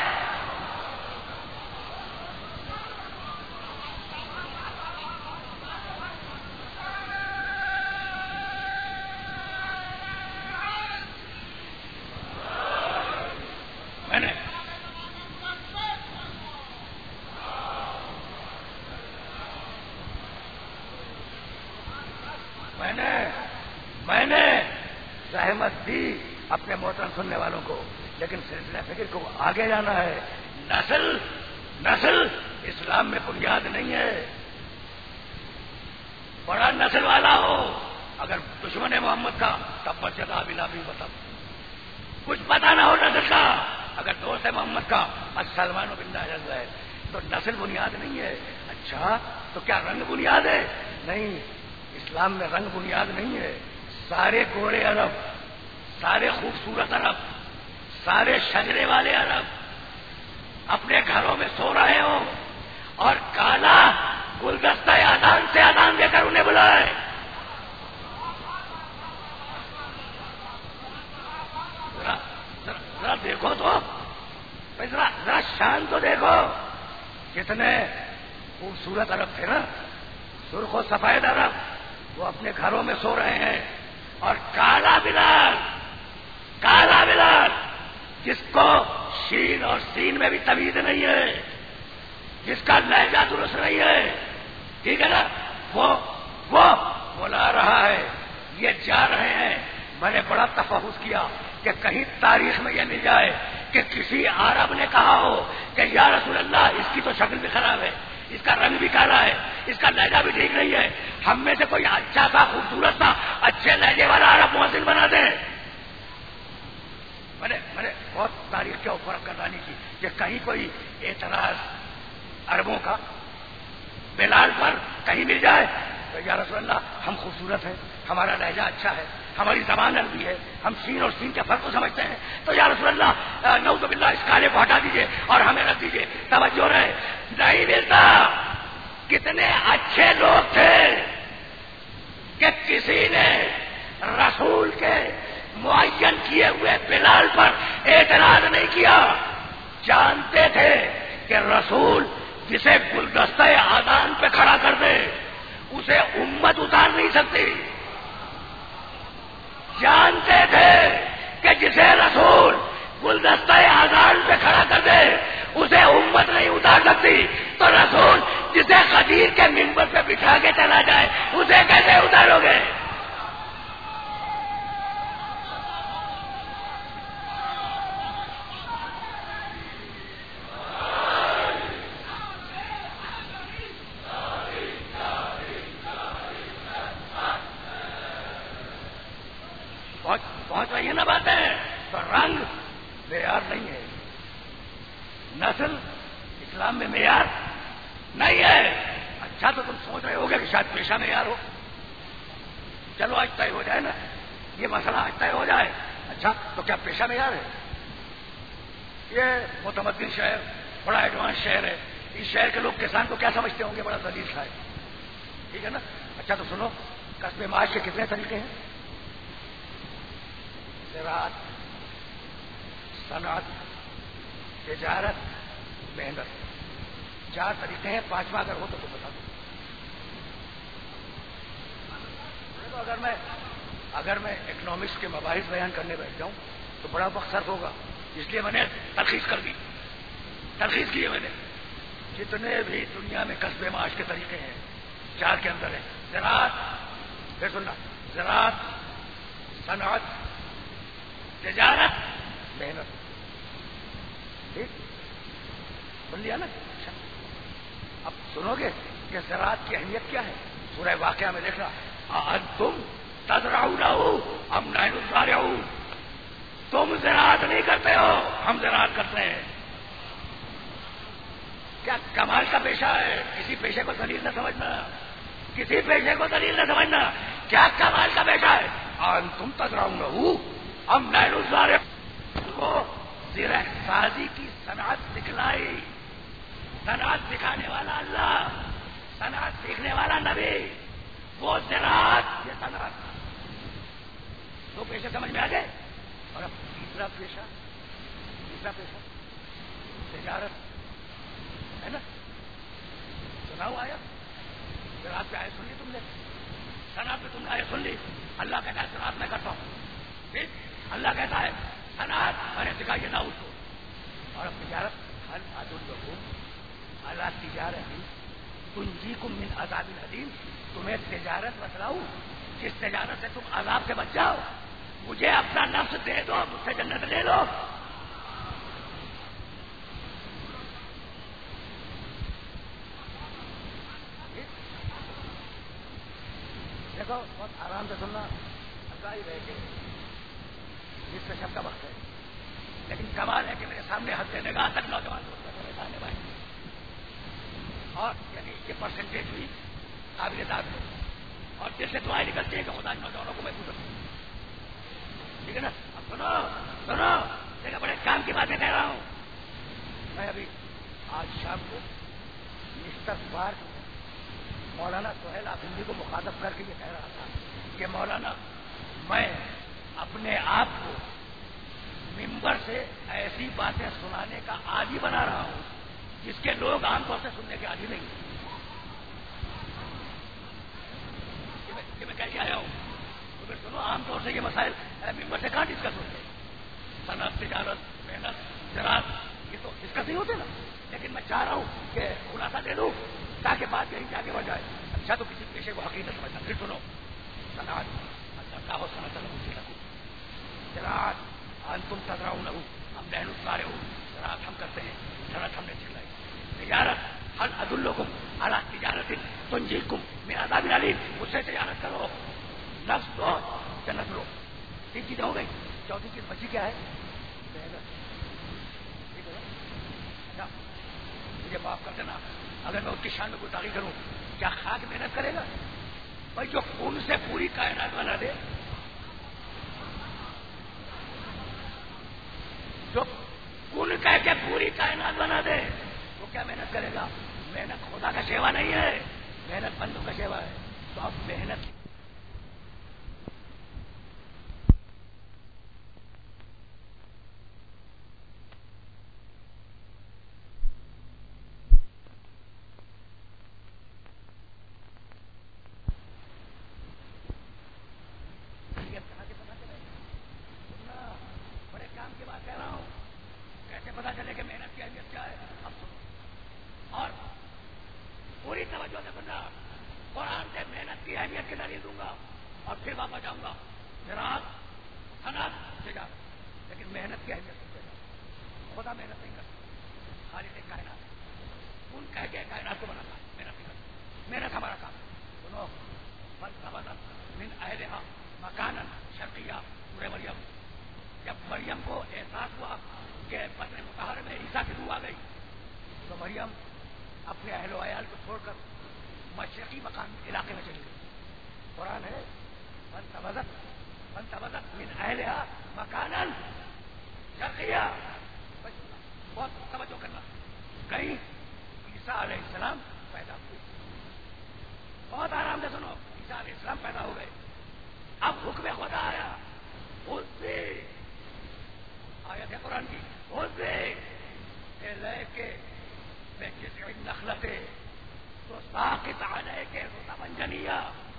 میں نے میں نے میں نے رحمت دی اپنے محترم سننے والوں کو، لیکن سلسلہ فکر کو آگے جانا ہے. نسل نسل اسلام میں بنیاد نہیں ہے. بڑا نسل والا ہو اگر دشمن محمد کا تب بچتا ابی لہب وتب. کچھ پتا نہ ہو نسل کا اگر دوست ہے محمد کا سلمان بن لہب ہے تو نسل بنیاد نہیں ہے. اچھا تو کیا رنگ بنیاد ہے؟ نہیں، اسلام میں رنگ بنیاد نہیں ہے. سارے گورے عرب، سارے خوبصورت عرب، سارے شجرے والے عرب اپنے گھروں میں سو رہے ہوں اور کالا گلدستہ آدان سے آدان دے کر انہیں بلائے. ذرا ذرا دیکھو تو، ذرا ذرا شان تو دیکھو. کتنے خوبصورت عرب تھے نا، سرخ و سفید عرب، وہ اپنے گھروں میں سو رہے ہیں. اور کالا بلال، کالا بلال جس کو شین اور سین میں بھی تمیز نہیں ہے، جس کا لہجہ درست نہیں ہے، ٹھیک ہے نا، وہ وہ بلا رہا ہے. یہ جا رہے ہیں. میں نے بڑا تفحص کیا کہ کہیں تاریخ میں یہ مل جائے کہ کسی عرب نے کہا ہو کہ یا رسول اللہ اس کی تو شکل بھی خراب ہے، اس کا رنگ بھی کالا ہے، اس کا لہجہ بھی ٹھیک نہیں ہے، ہم میں سے کوئی اچھا تھا، خوبصورت تھا، اچھے لہجے والا عرب مؤذن بنا دے. میں نے میں نے بہت تاریخ کے اوپر کردانی کی کہ کہیں کوئی اعتراض عربوں کا بلال پر کہیں مل جائے تو یا رسول اللہ ہم خوبصورت ہیں، ہمارا لہجہ اچھا ہے، ہماری زبان عربی ہے، ہم سین اور سین کے فرق کو سمجھتے ہیں، تو یا رسول اللہ نعوذ باللہ اس کالے کو ہٹا دیجیے اور ہمیں رکھ دیجیے. توجہ رہے، نہیں ملتا. کتنے اچھے لوگ تھے کہ کسی نے رسول کے معین کیے ہوئے بلال پر اعتراض نہیں کیا. جانتے تھے کہ رسول جسے گلدستہ آذان پہ کھڑا کر دے اسے امت اتار نہیں سکتی. جانتے تھے کہ جسے رسول گلدستہ آذان پہ کھڑا کر دے اسے امت نہیں اتار سکتی. تو رسول جسے خدیر کے منبر پہ بٹھا کے چلا جائے اسے کیسے اتارو گے؟ پہنچ رہی ہے نا باتیں. تو رنگ معیار نہیں ہے، نسل اسلام میں معیار نہیں ہے. اچھا تو تم سوچ رہے ہوگے کہ شاید پیشہ معیار ہو. چلو آج طے ہو جائے نا، یہ مسئلہ آج طے ہو جائے. اچھا تو کیا پیشہ معیار ہے؟ یہ متمدن شہر بڑا ایڈوانس شہر ہے، اس شہر کے لوگ کسان کو کیا سمجھتے ہوں گے؟ بڑا ذلیل ہے. ٹھیک ہے نا. اچھا تو سنو، کسب معاش کے کتنے طریقے ہیں؟ زراعت، صنعت، تجارت، محنت. چار طریقے ہیں. پانچواں اگر ہو تو تم بتا دو. اگر میں اگر میں اکنامکس کے مباحث بیان کرنے بیٹھ جاؤں تو بڑا وقت صرف ہوگا، اس لیے میں نے تلخیص کر دی. تلخیص کی ہے میں نے. جتنے بھی دنیا میں کسب معاش کے طریقے ہیں چار کے اندر ہیں. زراعت، پھر سننا، زراعت، صنعت، تجارت، محنت. ٹھیک بن لیا نا. اب سنو گے کہ زراعت کی اہمیت کیا ہے. سورہ واقعہ میں دیکھنا، تم تزرعونہ ام نحن الزارعون. تم زراعت نہیں کرتے ہو، ہم زراعت کرتے ہیں. کیا کمال کا پیشہ ہے. کسی پیشے کو ذلیل نہ سمجھنا، کسی پیشے کو ذلیل نہ سمجھنا. کیا کمال کا پیشہ ہے. انتم تزرعونہ ام نحن الزارعون. کو زرع سازی کی صنعت سکھلائی. صنعت سکھانے والا اللہ، صنعت سیکھنے والا نبی. وہ زراعت، یہ صنعت. دو پیشے سمجھ میں آ گئے. اور اب تیسرا پیشہ، تیسرا پیشہ تجارت ہے نا. سناؤ آیا زراعت پہ آئے سن لی تم نے، صنعت پہ تم نے آئے سن لی. اللہ کہتا ہے زراعت میں کرتا ہوں. ٹھیک. اللہ کہتا ہے صنعت اور سکھائیے نہ اس کو. اور اب تجارت، حل عدل اللہ تجارت تنجیکم من عذاب الیم. تمہیں تجارت بتلاؤ جس تجارت سے تم عذاب سے بچ جاؤ. مجھے اپنا نفس دے دو، مجھ سے جنت لے لو. دیکھو بہت آرام سے سننا. اللہ ہی رہے گی جس کا شب کا وقت ہے، لیکن کمال ہے کہ میرے سامنے حد دینے کا تک نوجوان دوست آنے والے اور یعنی یہ پرسنٹیج بھی قابل داد ہے. اور دل سے دعائیں نکلتی ہیں کہ خدا نوجوانوں کو محفوظ رکھوں. ٹھیک ہے نا. اب سنو سنو دیکھا بڑے کام کی باتیں کہہ رہا ہوں. میں ابھی آج شام کو مسٹر پارک مولانا سہیل آفندی کو مخاطب کر کے یہ کہہ رہا تھا کہ مولانا میں اپنے آپ کو ممبر سے ایسی باتیں سنانے کا عادی بنا رہا ہوں جس کے لوگ عام طور سے سننے کے عادی نہیں. کہ میں کیسے آیا ہوں تو پھر سنو. عام طور سے یہ مسائل ممبر سے کہاں ڈسکس ہوتے ہیں. صنعت، تجارت، محنت، زراعت یہ تو ڈسکس نہیں ہوتے نا. لیکن میں چاہ رہا ہوں کہ خلاصہ دے دوں تاکہ بات یہیں سے آگے بڑھ جائے. اچھا تو کسی پیشے کو حقیقت سمجھنا. پھر سنو. صنعت اللہ ہو صنعت اللہ لگو. زراعت انتم تزرعونہ ہم نحن الزارعون. زراعت ہم کرتے ہیں، زراعت ہم نے سکھلائی. تجارت حل ادلکم علی تجارت تنجیکم من عذاب علیم، اس سے تجارت کرو، نفس دو جنت لو. تین چیزیں ہو گئی. چوتھی چیز بچی کیا ہے؟ محنت. ٹھیک ہے نا؟ مجھے معاف کر دینا اگر میں اس کی شان میں گستاخی کروں. کیا خاک محنت کرے گا؟ بھائی جو خون سے پوری کائنات بنا دے، جو خون کہہ کے پوری کائنات بنا دے، وہ کیا محنت کرے گا؟ محنت خدا کا سیوا نہیں ہے، محنت بندوں کا سیوا ہے. تو اب محنت بڑے کام کی بات کہہ رہا ہوں. کیسے پتا چلے کہ محنت کی اہمیت کیا ہے؟ اب سنو اور پوری توجہ سے سننا. قرآن سے محنت کی اہمیت کی دلیل دوں گا اور پھر واپس جاؤں گا. زراعت، صنعت، تجارت. لیکن محنت کی اہمیت سمجھے گا. خدا محنت نہیں کرتا، خالق کائنات ان کہہ کے کائنات کو بناتا ہے. محنت نہیں کرتا. محنت ہمارا کام ہے. سنو من اہلہا مکانا شرقیہ. سورہ مریم. جب مریم کو احساس ہوا کہ بطن مطہر میں عیسیٰ کی روح آ گئی تو مریم اپنے اہل و عیال کو چھوڑ کر مشرقی مکان علاقے میں چلی گئی. قرآن ہے فانتبذت فانتبذت من اہلہا مکانا شرقیہ. بہت توجہ کرنا. کہیں عیسیٰ علیہ السلام پیدا ہوئے. بہت آرام سے سنو. عیسیٰ علیہ السلام پیدا ہو گئے. اب حکم خدا آیا. اس سے آیت ہے قرآن کی. اس سے لے کے نخلتے تو ساقط علیہ کے رطبا جنیا.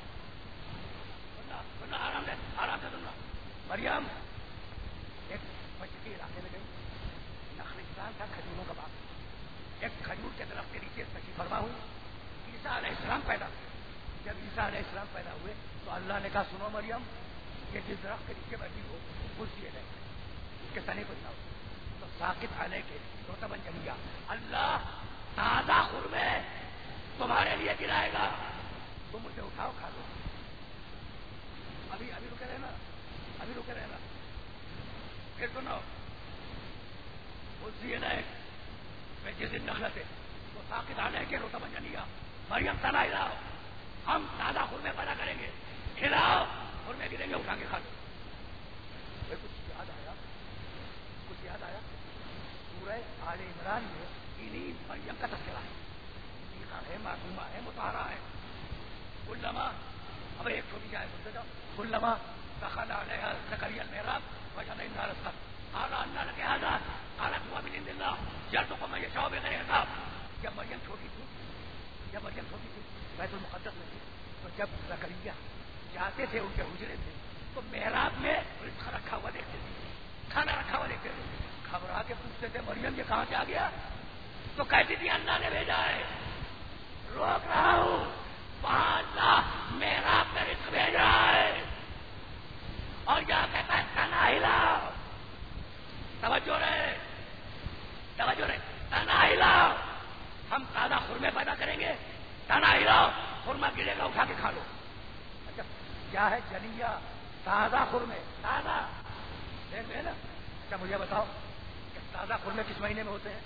سننا آرام سے آرام سے سننا. مریم ایک مشرقی علاقے میں گئی. نخلستان تھا، کھجوروں کا باغ. ایک کھجور کے درخت کے نیچے تشریف فرما ہوئی. عیسیٰ علیہ السلام پیدا ہوئے. جب عیسیٰ علیہ السلام پیدا ہوئے تو اللہ نے کہا سنو مریم، یہ جس درخت کے نیچے بیٹھی ہو اس دیے گئے اس کے تنے کو جاؤ تو ساقط علیہ کے رطبا جنیا. اللہ تازہ خرمے تمہارے لیے گرائے گا، تم اسے اٹھاؤ کھا لو. ابھی ابھی رکے رہنا ابھی رکے رہنا پھر سنو. اس دیے گئے میں جس دن نخلت ہے تو ساقط علیہ کے رطبا جنیا. مریم تنا ہلاؤ، ہم تازہ خرمے پیدا کریں گے. کھلاؤ، خرمے گریں گے، اٹھا کے کھا لو. کچھ یاد آیا کچھ یاد آیا سورہ آل عمران میں انہی مریم کا تذکرہ ہے. سیکھا ہے، معصومہ ہے، مطہرہ ہے. کلما اب ایک چھوٹی سی آیت سنتے جاؤ. کلما دخل علیہا زکریا المحراب وجد عندہا رزقا قال انى لك هذا قالت هو من عند الله يرزق من يشاء بغیر حساب. جب مریم چھوٹی تھی جب مریم چھوٹی تھی بیت المقدس میں تھی تو جب زکریا جاتے تھے ان کے حجرے تھے تو محراب میں رزق رکھا ہوا دیکھتے تھے، کھانا رکھا ہوا دیکھتے تھے. گھبرا کے پوچھتے تھے مریم یہ کہاں سے آ گیا؟ تو کہتی تھی اللہ نے بھیجا ہے. روک رہا ہوں، وہاں اللہ محراب میں رزق بھیج رہا ہے اور یہاں کہتا ہے تنا ہلاؤ. توجہ رہے توجہ رہے تنا ہلاؤ، ہم تازہ خرمے پیدا کریں گے. تنا ہلاؤ، خرمہ گرے گا، اٹھا کے کھا لو. اچھا کیا ہے جنیا؟ تازہ خرمے. تازہ دیکھ لیں نا. اچھا مجھے بتاؤ کہ تازہ خرمے کس مہینے میں ہوتے ہیں؟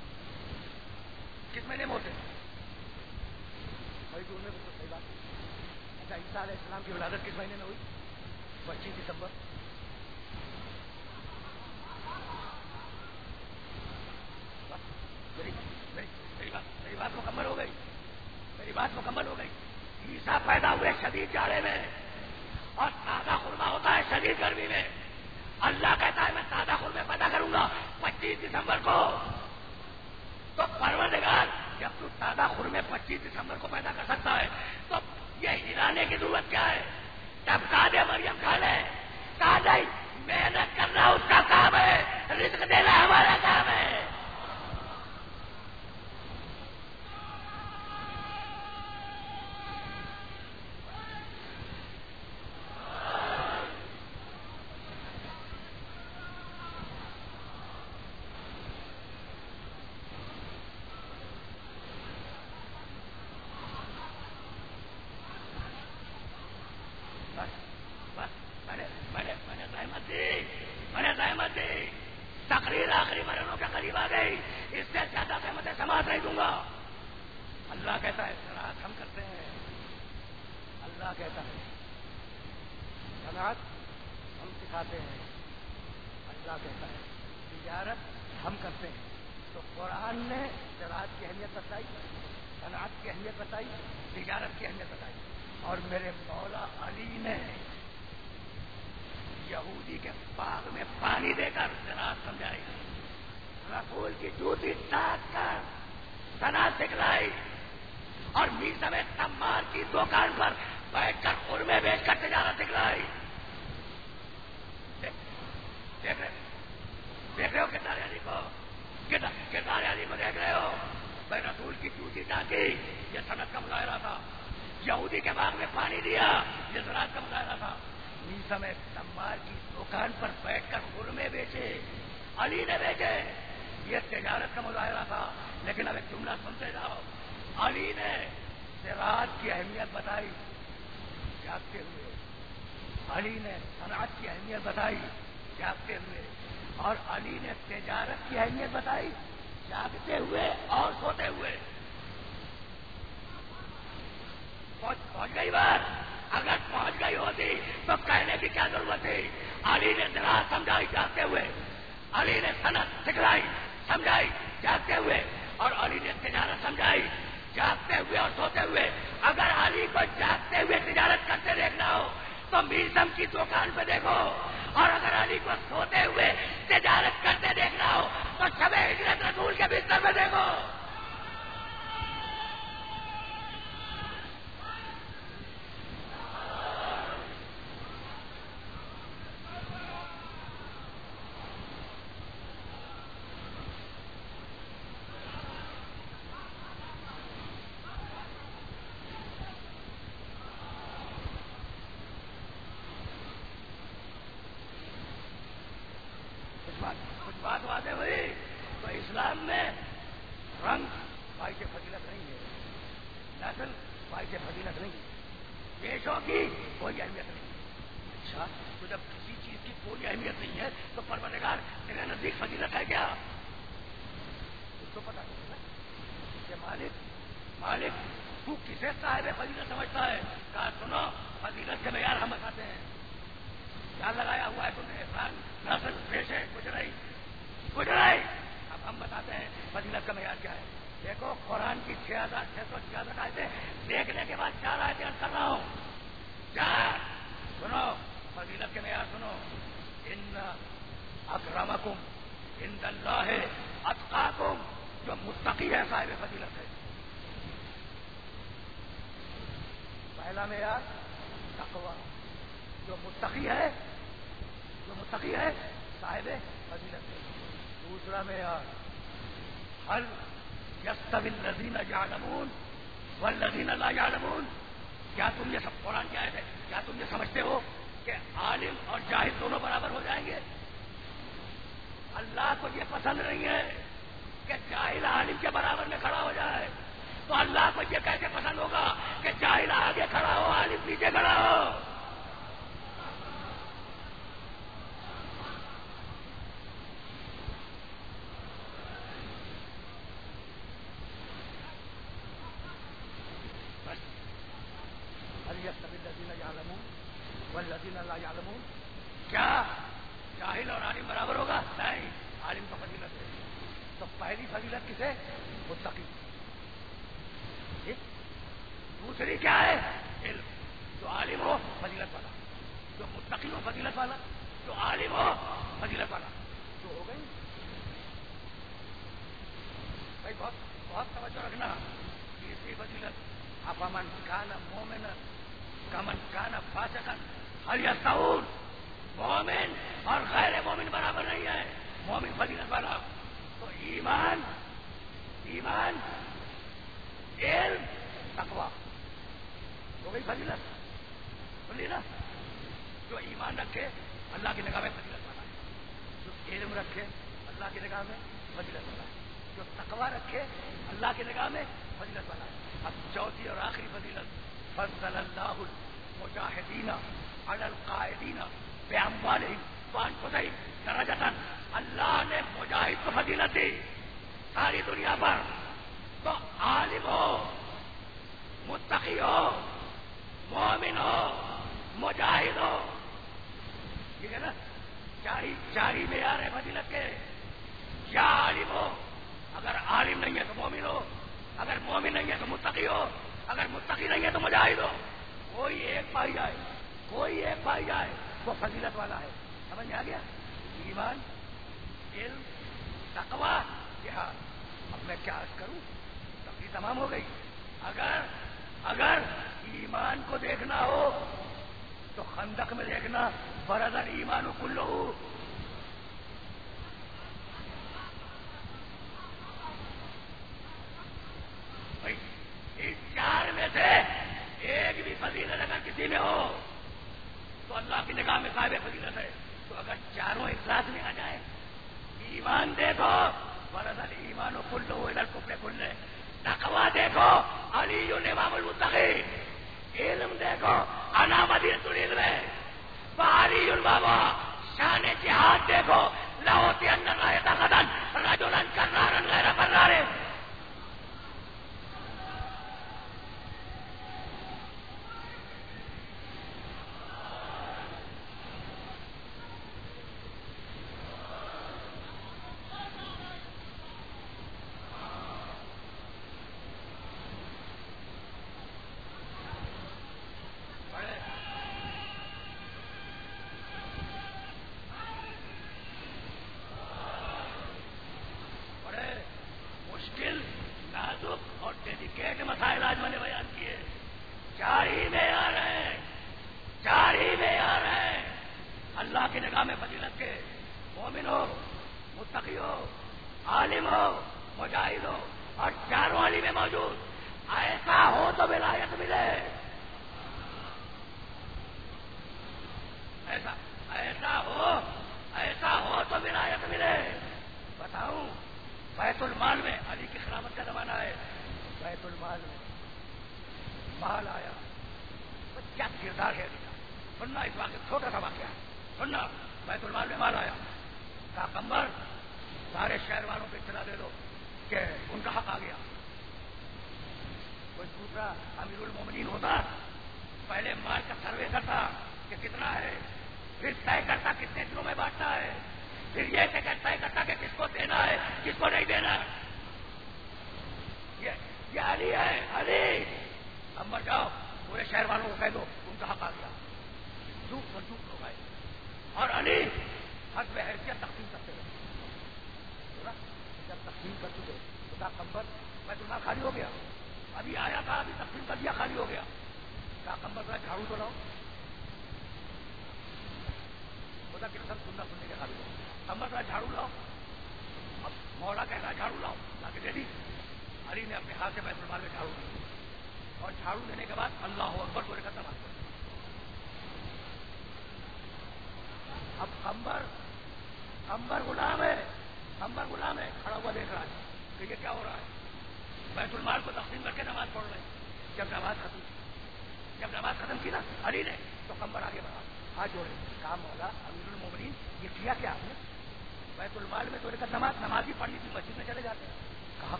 کس مہینے میں ہوتے ہیں؟ مئی جون میں. بالکل صحیح بات. اچھا عیسیٰ علیہ السلام کی ولادت کس مہینے میں ہوئی؟ پچیس دسمبر. میری میری بات میری بات مکمل ہو گئی میری بات مکمل ہو گئی. عیسیٰ پیدا ہوئے شدید جاڑے میں اور تازہ خرما ہوتا ہے شدید گرمی میں. اللہ کہتا ہے میں تازہ خرمے پیدا کروں گا پچیس دسمبر کو. تو پروردگار جب تو تازہ خرمے پچیس دسمبر کو پیدا کر سکتا ہے تو یہ ہلانے کی ضرورت کیا ہے؟ جب کہا دے مریم کھا لے. کہا جائے محنت کرنا اس کا کام ہے، رزق دینا ہمارا کام ہے. نہیں دوں گا. اللہ کہتا ہے صنعت ہم کرتے ہیں. اللہ کہتا ہے صنعت ہم سکھاتے ہیں. اللہ کہتا ہے تجارت ہم کرتے ہیں. تو قرآن نے زراعت کی اہمیت بتائی, صنعت کی اہمیت بتائی, تجارت کی اہمیت بتائی. اور میرے مولا علی نے یہودی کے باغ میں پانی دے کر زراعت سمجھائی. رسول کی جوتی ٹاک کر صنعت سکھلائی. اور میر سمیت تمار کی دکان پر بیٹھ کر قرمے بیچ کر تجارت سکھلائی. دیکھ رہے دیکھ رہے ہو کردار علی کو, کردار علی کو دیکھ رہے ہو. بھائی رسول کی جوتی ٹانکی یہ صنعت کا مظاہرہ تھا. یہودی کے باغ میں پانی دیا یہ زراعت کا مظاہرہ تھا. میر سمیت تمار کی دکان پر بیٹھ کر قرمے بیچے, علی نے بیچے, یہ تجارت کا مظاہرہ تھا. لیکن اب ایک جملہ سنتے جاؤ. علی نے زراعت کی اہمیت بتائی جاگتے ہوئے, علی نے صنعت کی اہمیت بتائی جاگتے ہوئے, اور علی نے تجارت کی اہمیت بتائی جاگتے ہوئے اور سوتے ہوئے. پہنچ گئی بات. اگر پہنچ گئی ہوتی تو کہنے کی کیا ضرورت تھی. علی نے زراعت سمجھائی جاگتے ہوئے, علی نے صنعت سکھلائی سمجھائی جاگتے ہوئے, اور علی نے تجارت سمجھائی جاگتے ہوئے اور سوتے ہوئے. اگر علی کو جاگتے ہوئے تجارت کرتے دیکھنا ہو تو میزم کی دکان پہ دیکھو, اور اگر علی کو سوتے ہوئے تجارت کرتے دیکھنا ہو تو شب ہجرت رسول کے بستر میں دیکھو. کچھ بات واضح ہوئی تو اسلام میں رنگ باعث فضیلت نہیں ہے, نسل باعث فضیلت نہیں ہے, پیشوں کی کوئی اہمیت نہیں ہے. اچھا تو جب کسی چیز کی کوئی اہمیت نہیں ہے تو پروردگار تیرے نزدیک فضیلت ہے کیا؟ اس کو پتا نہیں نا کہ مالک مالک تو کسے صاحب فضیلت سمجھتا ہے. کہا سنو فضیلت کے معیار ہم بتاتے ہیں. کیا لگایا ہوا ہے تم نے, رنگ نسل پیشے کچھ نہیں کچھ نہیں. اب ہم بتاتے ہیں فضیلت کا معیار کیا ہے. دیکھو قرآن کی چھ ہزار چھ سو چھیاسٹھ آیتیں دیکھنے کے بعد چار آیتیں عرض کر رہا ہوں. چار سنو فضیلت کے معیار سنو. ان اکرمکم عند اللہ اتقاکم, جو متقی ہے صاحب فضیلت ہے. پہلا معیار تقویٰ, جو متقی ہے جو متقی ہے صاحب فضیلت ہے. دوسرا معیار هل يستوي الذين يعلمون والذين لا يعلمون, کیا تم یہ سب قرآن کی آیت ہے, کیا تم یہ سمجھتے ہو کہ عالم اور جاہل دونوں برابر ہو جائیں گے؟ اللہ کو یہ پسند نہیں ہے کہ جاہل عالم کے برابر میں کھڑا ہو جائے. تو اللہ کو یہ کیسے پسند ہوگا کہ جاہل آگے کھڑا ہو عالم پیچھے کھڑا ہو؟ والذین لا یعلمون, کیا جاہل اور عالم برابر ہوگا؟ نہیں, عالم تو فضیلت ہے. تو پہلی فضیلت کسے؟ متقی. ٹھیک. دوسری کیا ہے؟ علم. جو عالم ہو فضیلت والا, جو متقی ہو فضیلت والا, جو عالم ہو فضیلت والا. جو ہو گئی بھائی, بہت بہت توجہ رکھنا. تیسری فضیلت افمن کان مومنا کمن کان فاسقا هل یستوون, مومن اور غیر مومن برابر نہیں ہے. مومن فضیلت والا. تو ایمان ایمان علم تقویٰ ہو گئی فضیلت. بولیے نا, جو ایمان رکھے اللہ کی نگاہ میں فضیلت والا ہے, جو علم رکھے اللہ کی نگاہ میں فضیلت والا ہے, جو تقویٰ رکھے اللہ کی نگاہ میں فضیلت والا ہے. اب چوتھی اور آخری فضیلت, فضل اللہ المجاہدین علی القائدین باموالہم وانفسہم درجۃ, اللہ نے مجاہد کو فضیلت دی ساری دنیا پر. تو عالم ہو، متقی ہو، مومن ہو، مجاہد ہو، ٹھیک ہے نا؟ چاری چاری معیار ہے فضیلت کے. یا عالم ہو، اگر عالم نہیں ہے تو مومن ہو، اگر مومن نہیں ہے تو متقی ہو، اگر متقی نہیں ہے تو مجاہد ہو. کوئی ایک پائی جائے، کوئی ایک پائی جائے وہ فضیلت والا ہے. سمجھ میں آ گیا؟ ایمان، علم، تقوی، جہاد. اب میں کیا عرض کروں؟ تقریر تمام ہو گئی. اگر اگر ایمان کو دیکھنا ہو تو خندق میں دیکھنا برادر ایمان کلہ. اس چار میں سے ایک بھی فضیلت اگر کسی میں ہو تو اللہ کی نگاہ میں صاحب فضیلت ہے. تو اگر چاروں ایک ساتھ میں آ جائے، ایمان دیکھو برادر ایمان و کلہ ادھر کپڑے کھلے، تقویٰ دیکھو علی امام المتقین، علم دیکھو انا مدینۃ العلم وعلی البابا، شان جہاد دیکھو لاہوتی اندر رایت غدن رجلا کرارا غیر فرار.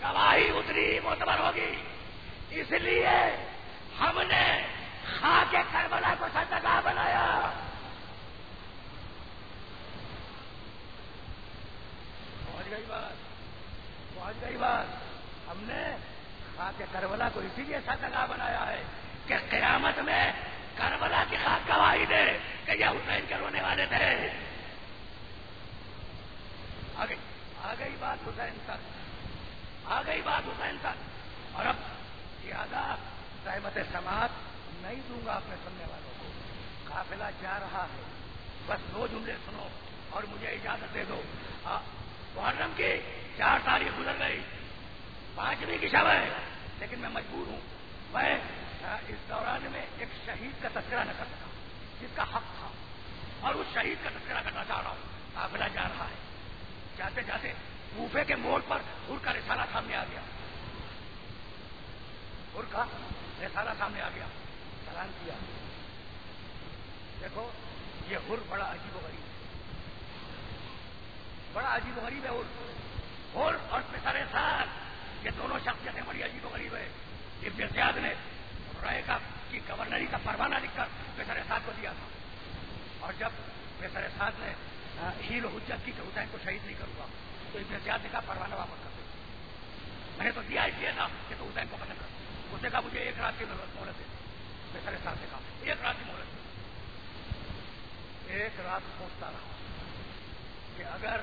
گواہی اتنی معتبر ہوگی. اس لیے ہم نے خاک کربلا کو صدقہ بنایا. پہنچ گئی بات پہنچ گئی بات ہم نے خاک کربلا کو اسی لیے صدقہ بنایا ہے کہ قیامت میں کربلا کی خاک گواہی دے کہ یہ حسین کے رونے والے تھے. آ گئی آ گئی بات حسین تک آ گئی بات حسین تک. اور اب زیادہ رحمت سماعت نہیں دوں گا اپنے سننے والوں کو. قافلہ جا رہا ہے, بس دو جملے سنو اور مجھے اجازت دے دو. محرم کی چار تاریخ گزر گئی, پانچویں کی شب ہے, لیکن میں مجبور ہوں. میں اس دوران میں ایک شہید کا تذکرہ نہ کر سکا جس کا حق تھا, اور اس شہید کا تذکرہ کرنا چاہ رہا ہوں. قافلہ جا رہا ہے, جاتے جاتے کوفے کے موڑ پر حر کا رسالہ سامنے آ گیا. حر کا رسالہ سامنے آ گیا, چلان کیا. دیکھو یہ حر بڑا عجیب و غریب ہے, بڑا عجیب و غریب ہے. حر اور پسر سعد یہ دونوں شخصیتیں بڑی عجیب و غریب ہے. ابن زیاد نے رائے کا کی گورنری کا پروانہ لکھ کر پسر سعد کو دیا تھا, اور جب پسر سعد نے ہیل و حجت کی کہ حسین کو شہید نہیں کروں گا, تو ابن زیاد نے کہا پروانہ واپس کر دو. میں نے تو دیا اس لیے تھا کہ تو حسین کو قتل کر. اس نے کہا مجھے ایک رات کی مہلت دے. پسر سعد نے کہا ایک رات کی مہلت دے. ایک رات سوچتا رہا کہ اگر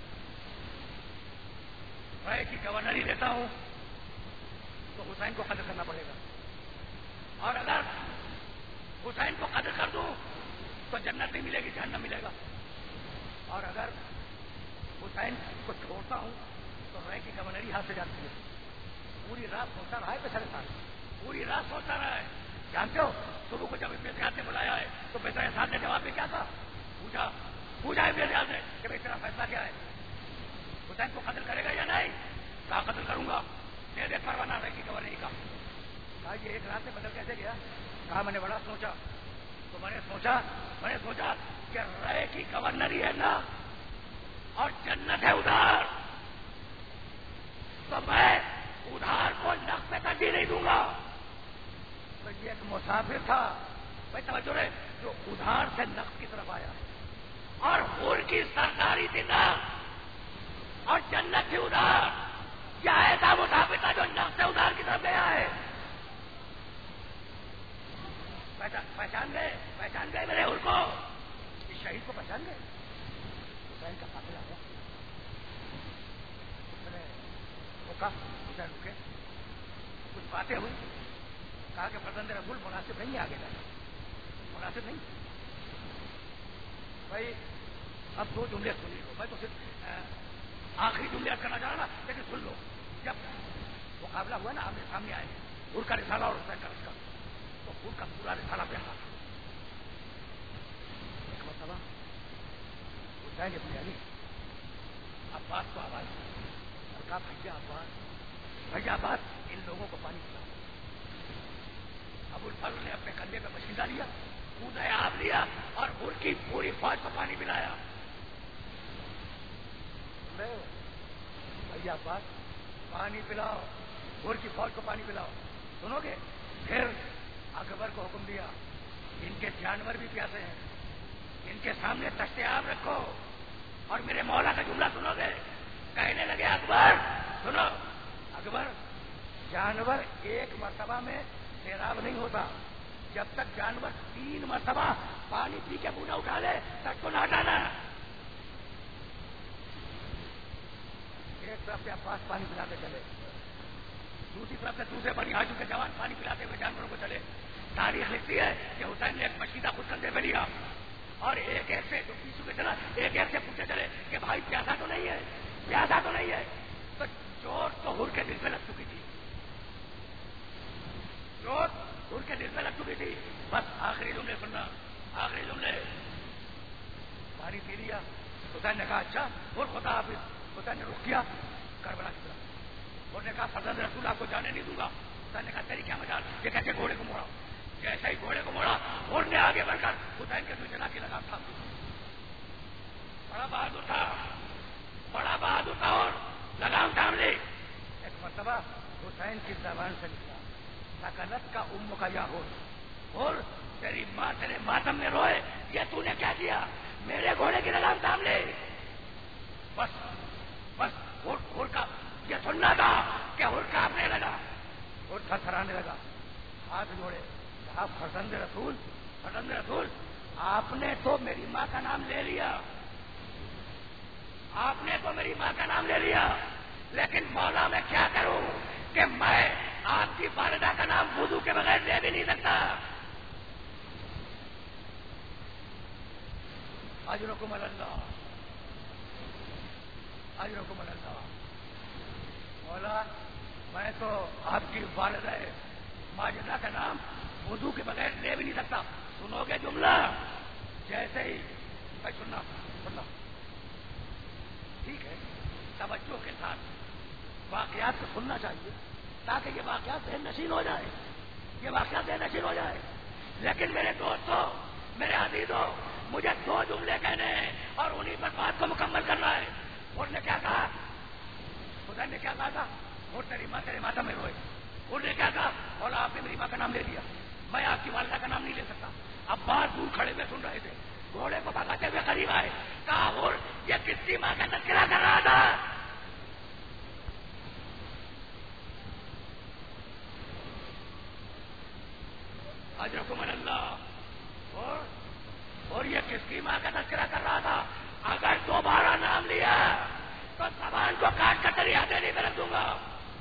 رائے کی گورنری دیتا ہوں تو حسین کو قتل کرنا پڑے گا, اور اگر حسین کو قتل کر دوں تو جنت نہیں ملے گی, جہنم ملے گا. اور اگر حسین کو چھوڑتا ہوں تو رائے کی گورنری ہاتھ سے جاتی ہے. پوری رات سوچتا رہا ہے پسر سعد, پوری رات سوچتا رہا ہے. جانتے ہو صبح کو جب ابن زیاد نے بلایا ہے تو پسر سعد نے جواب میں کیا تھا, پوچھا پوچھا ابن زیاد نے کہ بھائی تیرا فیصلہ کیا ہے, حسین کو قتل کرے گا یا نہیں؟ کہا قتل کروں گا. دے دے پروانہ رائے کی گورنری کا. کہا یہ ایک رات میں بدل کیسے گیا؟ کہا میں نے بڑا سوچا, تو میں نے سوچا میں نے سوچا کہ رائے کی گورنری ہے نا, اور جنت ہے ادھار, تو میں ادھار کو نقد میں ترجیح نہیں دوں گا. تو یہ ایک مسافر تھا بھائی, توجہ رہے, جو ادھار سے نقد کی طرف آیا, اور حور کی سرداری تھی نا, اور جنت تھی ادھار. یہ ایسا مسافر تھا جو نقد سے ادھار کی طرف گیا ہے. پہچان گئے پہچان گئے میرے حور کو, اس شہید کو پہچان گئے. حسین کا قاتل آ گیا. روکا, حسین رکے, کچھ باتیں ہوئی. کہا کہ فرزند رسول مناسب نہیں آگے جانا, مناسب نہیں. بھائی اب دو جملے سن لو, میں تو صرف آخری جملے کرنا چاہ رہا نا, لیکن سن لو. جب مقابلہ ہوا نا, آمنے سامنے آئے حر کا رسالہ اور حسین کا رسالہ, تو حر کا پورا رسالہ پیارا تھا. ایک مرتبہ حسین ابن علی عباس کو آواز اور کہا بھیا عباس, بھیا عباس ان لوگوں کو پانی پلاؤ. ابو الفضل نے اپنے کندھے پہ مشینہ لیا, کودا آپ لیا, اور حر کی پوری فوج کو پانی پلایا. بھیا عباس پانی پلاؤ, حر کی فوج کو پانی پلاؤ. سنو گے؟ پھر اکبر کو حکم دیا, ان کے جانور بھی پیاسے ہیں, ان کے سامنے تشتے آب رکھو, اور میرے مولا کا جملہ سنو گے؟ کہنے لگے اکبر سنو, اکبر جانور ایک مرتبہ میں سیراب نہیں ہوتا, جب تک جانور تین مرتبہ پانی پی کے بونا اٹھا لے تک کو نہ ہٹانا. ایک طرف سے عباس پانی پلاتے چلے, دوسری طرف سے دوسرے بڑی حاجوں کے جوان پانی پلاتے ہوئے جانوروں کو چلے. تاریخ لکھتی ہے کہ حسین نے ایک مشیدہ خود کندھے پہ لیا, اور ایک ایسے جو پیچھے کے چلا, ایک ایسے پوچھے چلے کہ بھائی پیاسا تو نہیں ہے, پیاسا تو نہیں ہے. تو چوٹ تو حر کے دل پہ لگ چکی تھی, چوٹ حر کے دل پہ لگ چکی تھی. بس آخری جملے سننا, آخری جملے. پانی پی لیا. حسین نے کہا اچھا حر خدا حافظ. حسین نے رخ کیا کربلا کی طرف. حر نے کہا فرزند رسول آپ کو جانے نہیں دوں گا. حسین نے کہا تیری کیا مجال, یہ کیسے گھوڑے کو موڑا. جیسے ہی گھوڑے کو موڑا, حر نے آگے بڑھ کر حسین کے دوسرے کی لگام تھام دی. بڑا بہادر تھا, بڑا بہادر تھا, اور لگام تھام لی. ایک مرتبہ مرتبہ حسین کی زبان سے نکلا سکنت کا ام کا یا ہو اور تیری ماں تیرے ماتم میں روئے یہ تو نے کیا کیا میرے گھوڑے کی لگام تھام لے بس بس ہر کا یہ سننا تھا کہ ہر کانپنے لگا اور تھر تھرانے لگا ہاتھ جوڑے کہا فرزند رسول فرزند رسول آپ نے تو میری ماں کا نام لے لیا آپ نے تو میری ماں کا نام لے لیا لیکن مولا میں کیا کروں کہ میں آپ کی والدہ کا نام وضو کے بغیر لے بھی نہیں سکتا اجرکم اللہ اجرکم اللہ مولا میں تو آپ کی والدہ ماجدہ کا نام وضو کے بغیر لے بھی نہیں سکتا سنو گے جملہ جیسے ہی میں سننا سننا ٹھیک ہے توجہ کے ساتھ واقعات کو سننا چاہیے تاکہ یہ واقعات ذہن نشین ہو جائے یہ واقعات ذہن نشین ہو جائے لیکن میرے دوستوں میرے عزیزوں مجھے دو جملے کہنے ہیں اور انہیں پر بات کو مکمل کرنا ہے انہوں نے کیا کہا خدا نے کیا کہا تھا اور تیری ماں تیرے ماتم میں روئے انہوں نے کیا کہا مولا آپ نے میری ماں کا نام لے لیا میں آپ کی والدہ کا نام نہیں لے سکتا اب بات دور کھڑے ہوئے سن رہے تھے گھوڑے کو بھگاتے ہوئے قریب آئے کہا اور یہ کس کی ماں کا تذکرہ کر رہا تھا اجرکم اللہ اور اور یہ کس کی ماں کا تذکرہ کر رہا تھا اگر دوبارہ نام لیا تو زبان کو کاٹ کر دریا دینے میں رکھ دوں گا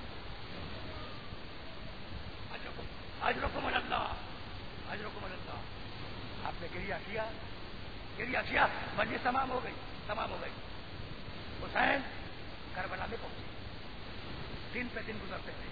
اجرکم اللہ اجرکم اللہ آپ نے گریا کیا گریا کیا مجلس تمام ہو گئی تمام ہو گئی حسین کربلا میں پہنچے دن پہ دن گزرتے رہے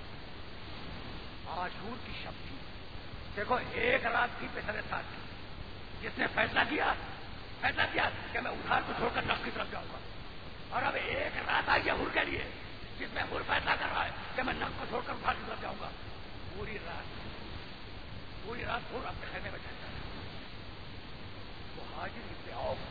عاشور کی شب تھی دیکھو ایک رات تھی پیسے ساتھ کی جس نے فیصلہ کیا فیصلہ کیا کہ میں ادھار کو چھوڑ کر نف کی طرف جاؤں گا اور اب ایک رات آئی ہے ہر کے لیے جس میں ہر فیصلہ کر رہا ہے کہ میں نف کو چھوڑ کر ادھار کی طرف جاؤں گا پوری رات پوری رات ہر اپنے خیمے میں چلتا ہے مہاجر ابن عوف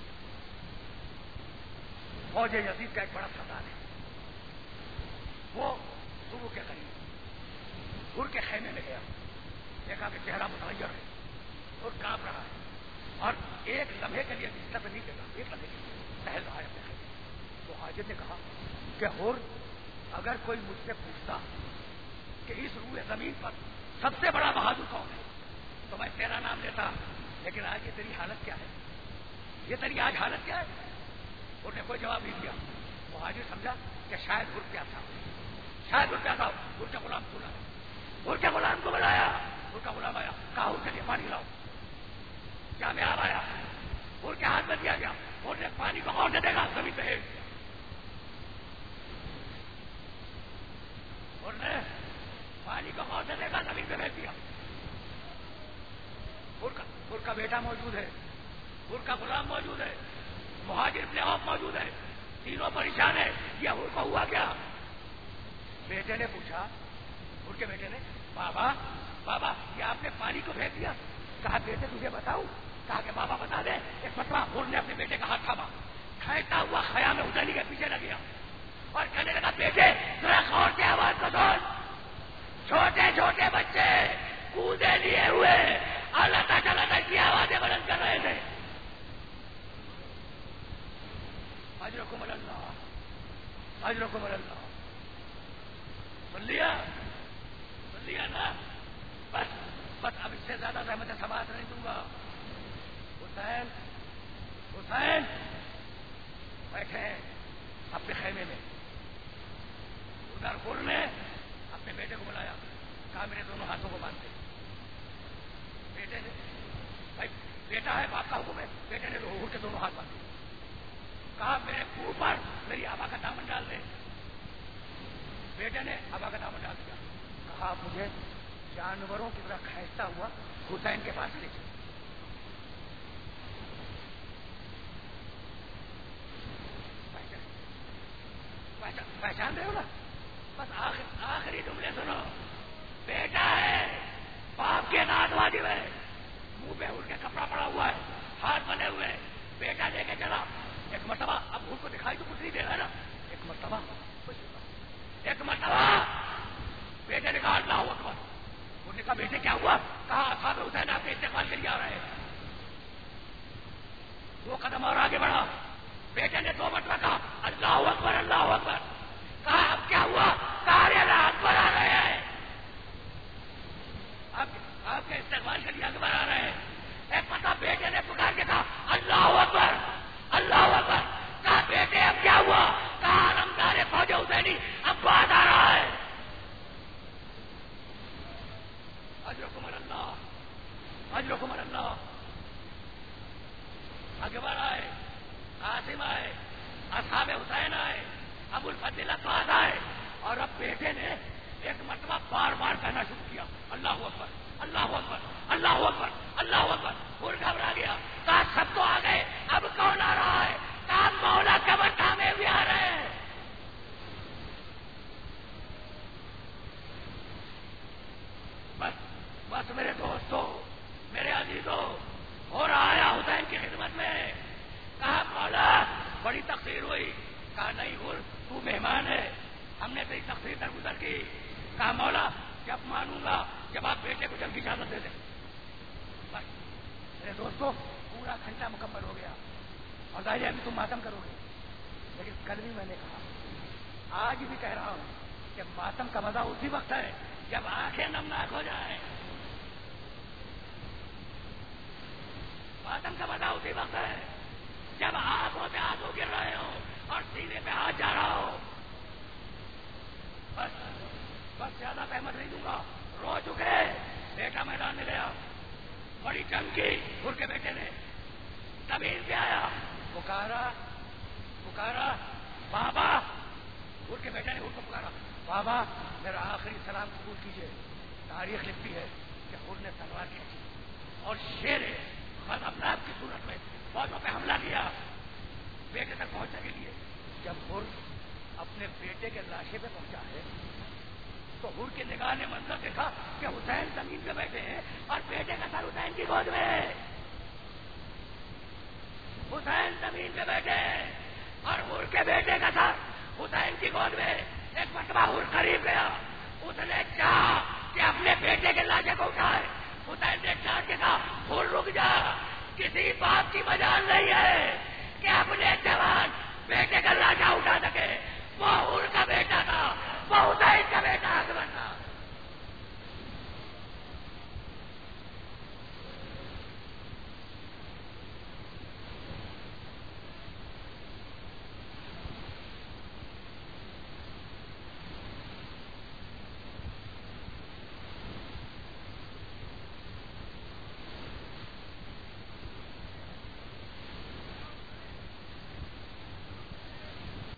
فوج یزید کا ایک بڑا سردار ہے وہ صبح کے قریب ہر کے خیمے میں گیا دیکھا کہ چہرہ متغیر ہے اور کانپ رہا ہے اور ایک لمحے کے لیے بستر پہ نہیں دیتا ایک لمحے کے لیے ٹہل رہا ہے اپنے خیمے تو حاجر نے کہا کہ ہر اگر کوئی مجھ سے پوچھتا کہ اس روئے زمین پر سب سے بڑا بہادر کون ہے تو میں تیرا نام لیتا لیکن آج یہ تیری حالت کیا ہے یہ تیری آج حالت کیا ہے انہوں نے کوئی جواب نہیں دیا وہ حاجر سمجھا کہ شاید گر پیاسا شاید گر پیاسا گر کے غلام کو لایا گر کے غلام کو بلایا گر کا غلام آیا کہا گر کے لیے پانی لاؤ کیا میں آ آیا گر کے ہاتھ میں دیا گیا اور نے پانی کو اور دے دے گا زمین پہ اور نے پانی کو اور دے دے گا زمین پہ بھیج دیا گر کا بیٹا موجود ہے گر کا غلام موجود ہے مہاجر ابن عوف موجود ہے تینوں پریشان ہے یہ گر کو ہوا کیا بیٹے نے پوچھا گر کے بیٹے نے بابا بابا یہ آپ نے پانی کو بھیج دیا کہا بیٹے تجھے بتاؤں کہا کہ بابا بتا دے ایک مرتبہ گر نے اپنے بیٹے کا ہاتھ تھاما کھینچتا ہوا خیا میں ادھر کے پیچھے لگ گیا اور کہنے لگا بیٹے ذرا غور سے آواز کو سن چھوٹے چھوٹے بچے کودے لیے ہوئے اللہ تعالیٰ کی آوازیں بلند کر رہے تھے اجرکم اللہ اجرکم اللہ سن لیا سن لیا نا بس بس اب اس سے زیادہ زحمت سماعت نہیں دوں گا حسین حسین بیٹھے اپنے خیمے میں ادھر گر نے اپنے بیٹے کو بلایا کہا میرے دونوں ہاتھوں کو باندھتے بیٹے نے بھائی بیٹا ہے باپ کا حکم ہے بیٹے نے گر کے دونوں ہاتھ باندھے کہا میرے منہ پر میری آبا کا دامن ڈال دے بیٹے نے آبا کا دامن ڈال دیا کہا مجھے جانوروں کی طرح کھینچتا ہوا حسین کے پاس لے چلے پہچان رہے ہو نا بس آخر آخری جملے سنو بیٹا ہے باپ کے نات واجب ہے منہ پہ اڑ کے کپڑا پڑا ہوا ہے ہاتھ بنے ہوئے بیٹا لے کے چلا ایک مرتبہ اب ان کو دکھائی تو کچھ نہیں دے رہا نا ایک مرتبہ ایک مرتبہ بیٹے نے کہا اللہ اکبر. انہوں نے کہا بیٹے کیا ہوا؟ کہا اصحاب حسین آپ کے استقبال کے لیے آ رہے ہیں. دو قدم اور آگے بڑھا. بیٹے نے دو مرتبہ کہا اللہ اکبر اللہ اکبر. کہا اب کیا ہوا؟ سارے اللہ اکبر آ رہے ہیں. آپ کے استقبال کے لیے اکبر آ رہے ہیں. ایک پتا بیٹے نے پکار کے کہا اللہ اکبر اللہ اکبر. کہا بیٹے اب کیا ہوا؟ کہا نمدار فوج حسینی اب بات آ رہا ہے. اجرکم اللہ اجرکم اللہ. اکبر آئے, قاسم آئے, اصحاب حسین آئے, ابو الفضل عباس آئے, اور اب بیٹے نے ایک مرتبہ بار بار کہنا شروع کیا اللہ اکبر اللہ اکبر اللہ اکبر اللہ اکبر. پور گھبرا گیا. کہا سب تو آ گئے, اب کون آ رہا ہے؟ کہا مولا قبر تھامے بھی آ رہے ہیں. بس بس میرے دوستوں میرے عزیزوں, اور آیا حسین کی خدمت میں. کہا مولا بڑی تقصیر ہوئی. کہا نہیں ہو تو مہمان ہے, ہم نے تیری تقصیر درگزر کی. کہا مولا جب مانوں گا جب آپ بیٹے کو جلدی اجازت دے دیں. بس میرے دوستوں پورا گھنٹہ مکمل ہو گیا, اور ظاہر ہے ابھی تم ماتم کرو گے. لیکن کل بھی میں نے کہا, آج بھی کہہ رہا ہوں کہ ماتم کا مزہ اسی وقت ہے جب آنکھیں نمناک ہو جائیں. ماتم کا مزہ اسی وقت ہے جب آنکھوں سے آنسو گر رہے ہو اور سینے پہ ہاتھ جا رہا ہو. بس بس زیادہ احمد نہیں دوں گا. رو چکے. بیٹا میدان میں گیا, بڑی جنگ کی. گھر کے بیٹے نے زمین پہ آیا, پکارا پکارا بابا. گھر کے بیٹے نے ان کو پکارا بابا میرا آخری سلام قبول کیجیے. تاریخ لکھتی ہے کہ خود نے تلوار کھینچی اور شیر غضبناک کی صورت میں فوجوں پہ حملہ کیا بیٹے تک پہنچنے کے لیے. جب ہر اپنے بیٹے کے لاشے پہ پہنچا ہے تو ہر کی نگاہ نے منظر دیکھا کہ حسین زمین پہ بیٹھے ہیں اور بیٹے کا سر حسین کی گود میں ہے. حسین زمین پہ بیٹھے ہیں اور ہر کے بیٹے کا سر حسین کی گود میں. ایک مرتبہ ہر قریب گیا, اس نے چاہا کہ اپنے بیٹے کے لاشے کو اٹھائے. حسین نے چاہ کے کہا ہر رک جا, کسی باپ کی مجال نہیں ہے کہ اپنے جوان بیٹے کا لاشا اٹھا سکے. وہ ہر کا بیٹا تھا, وہ حسین کا بیٹا. اکبر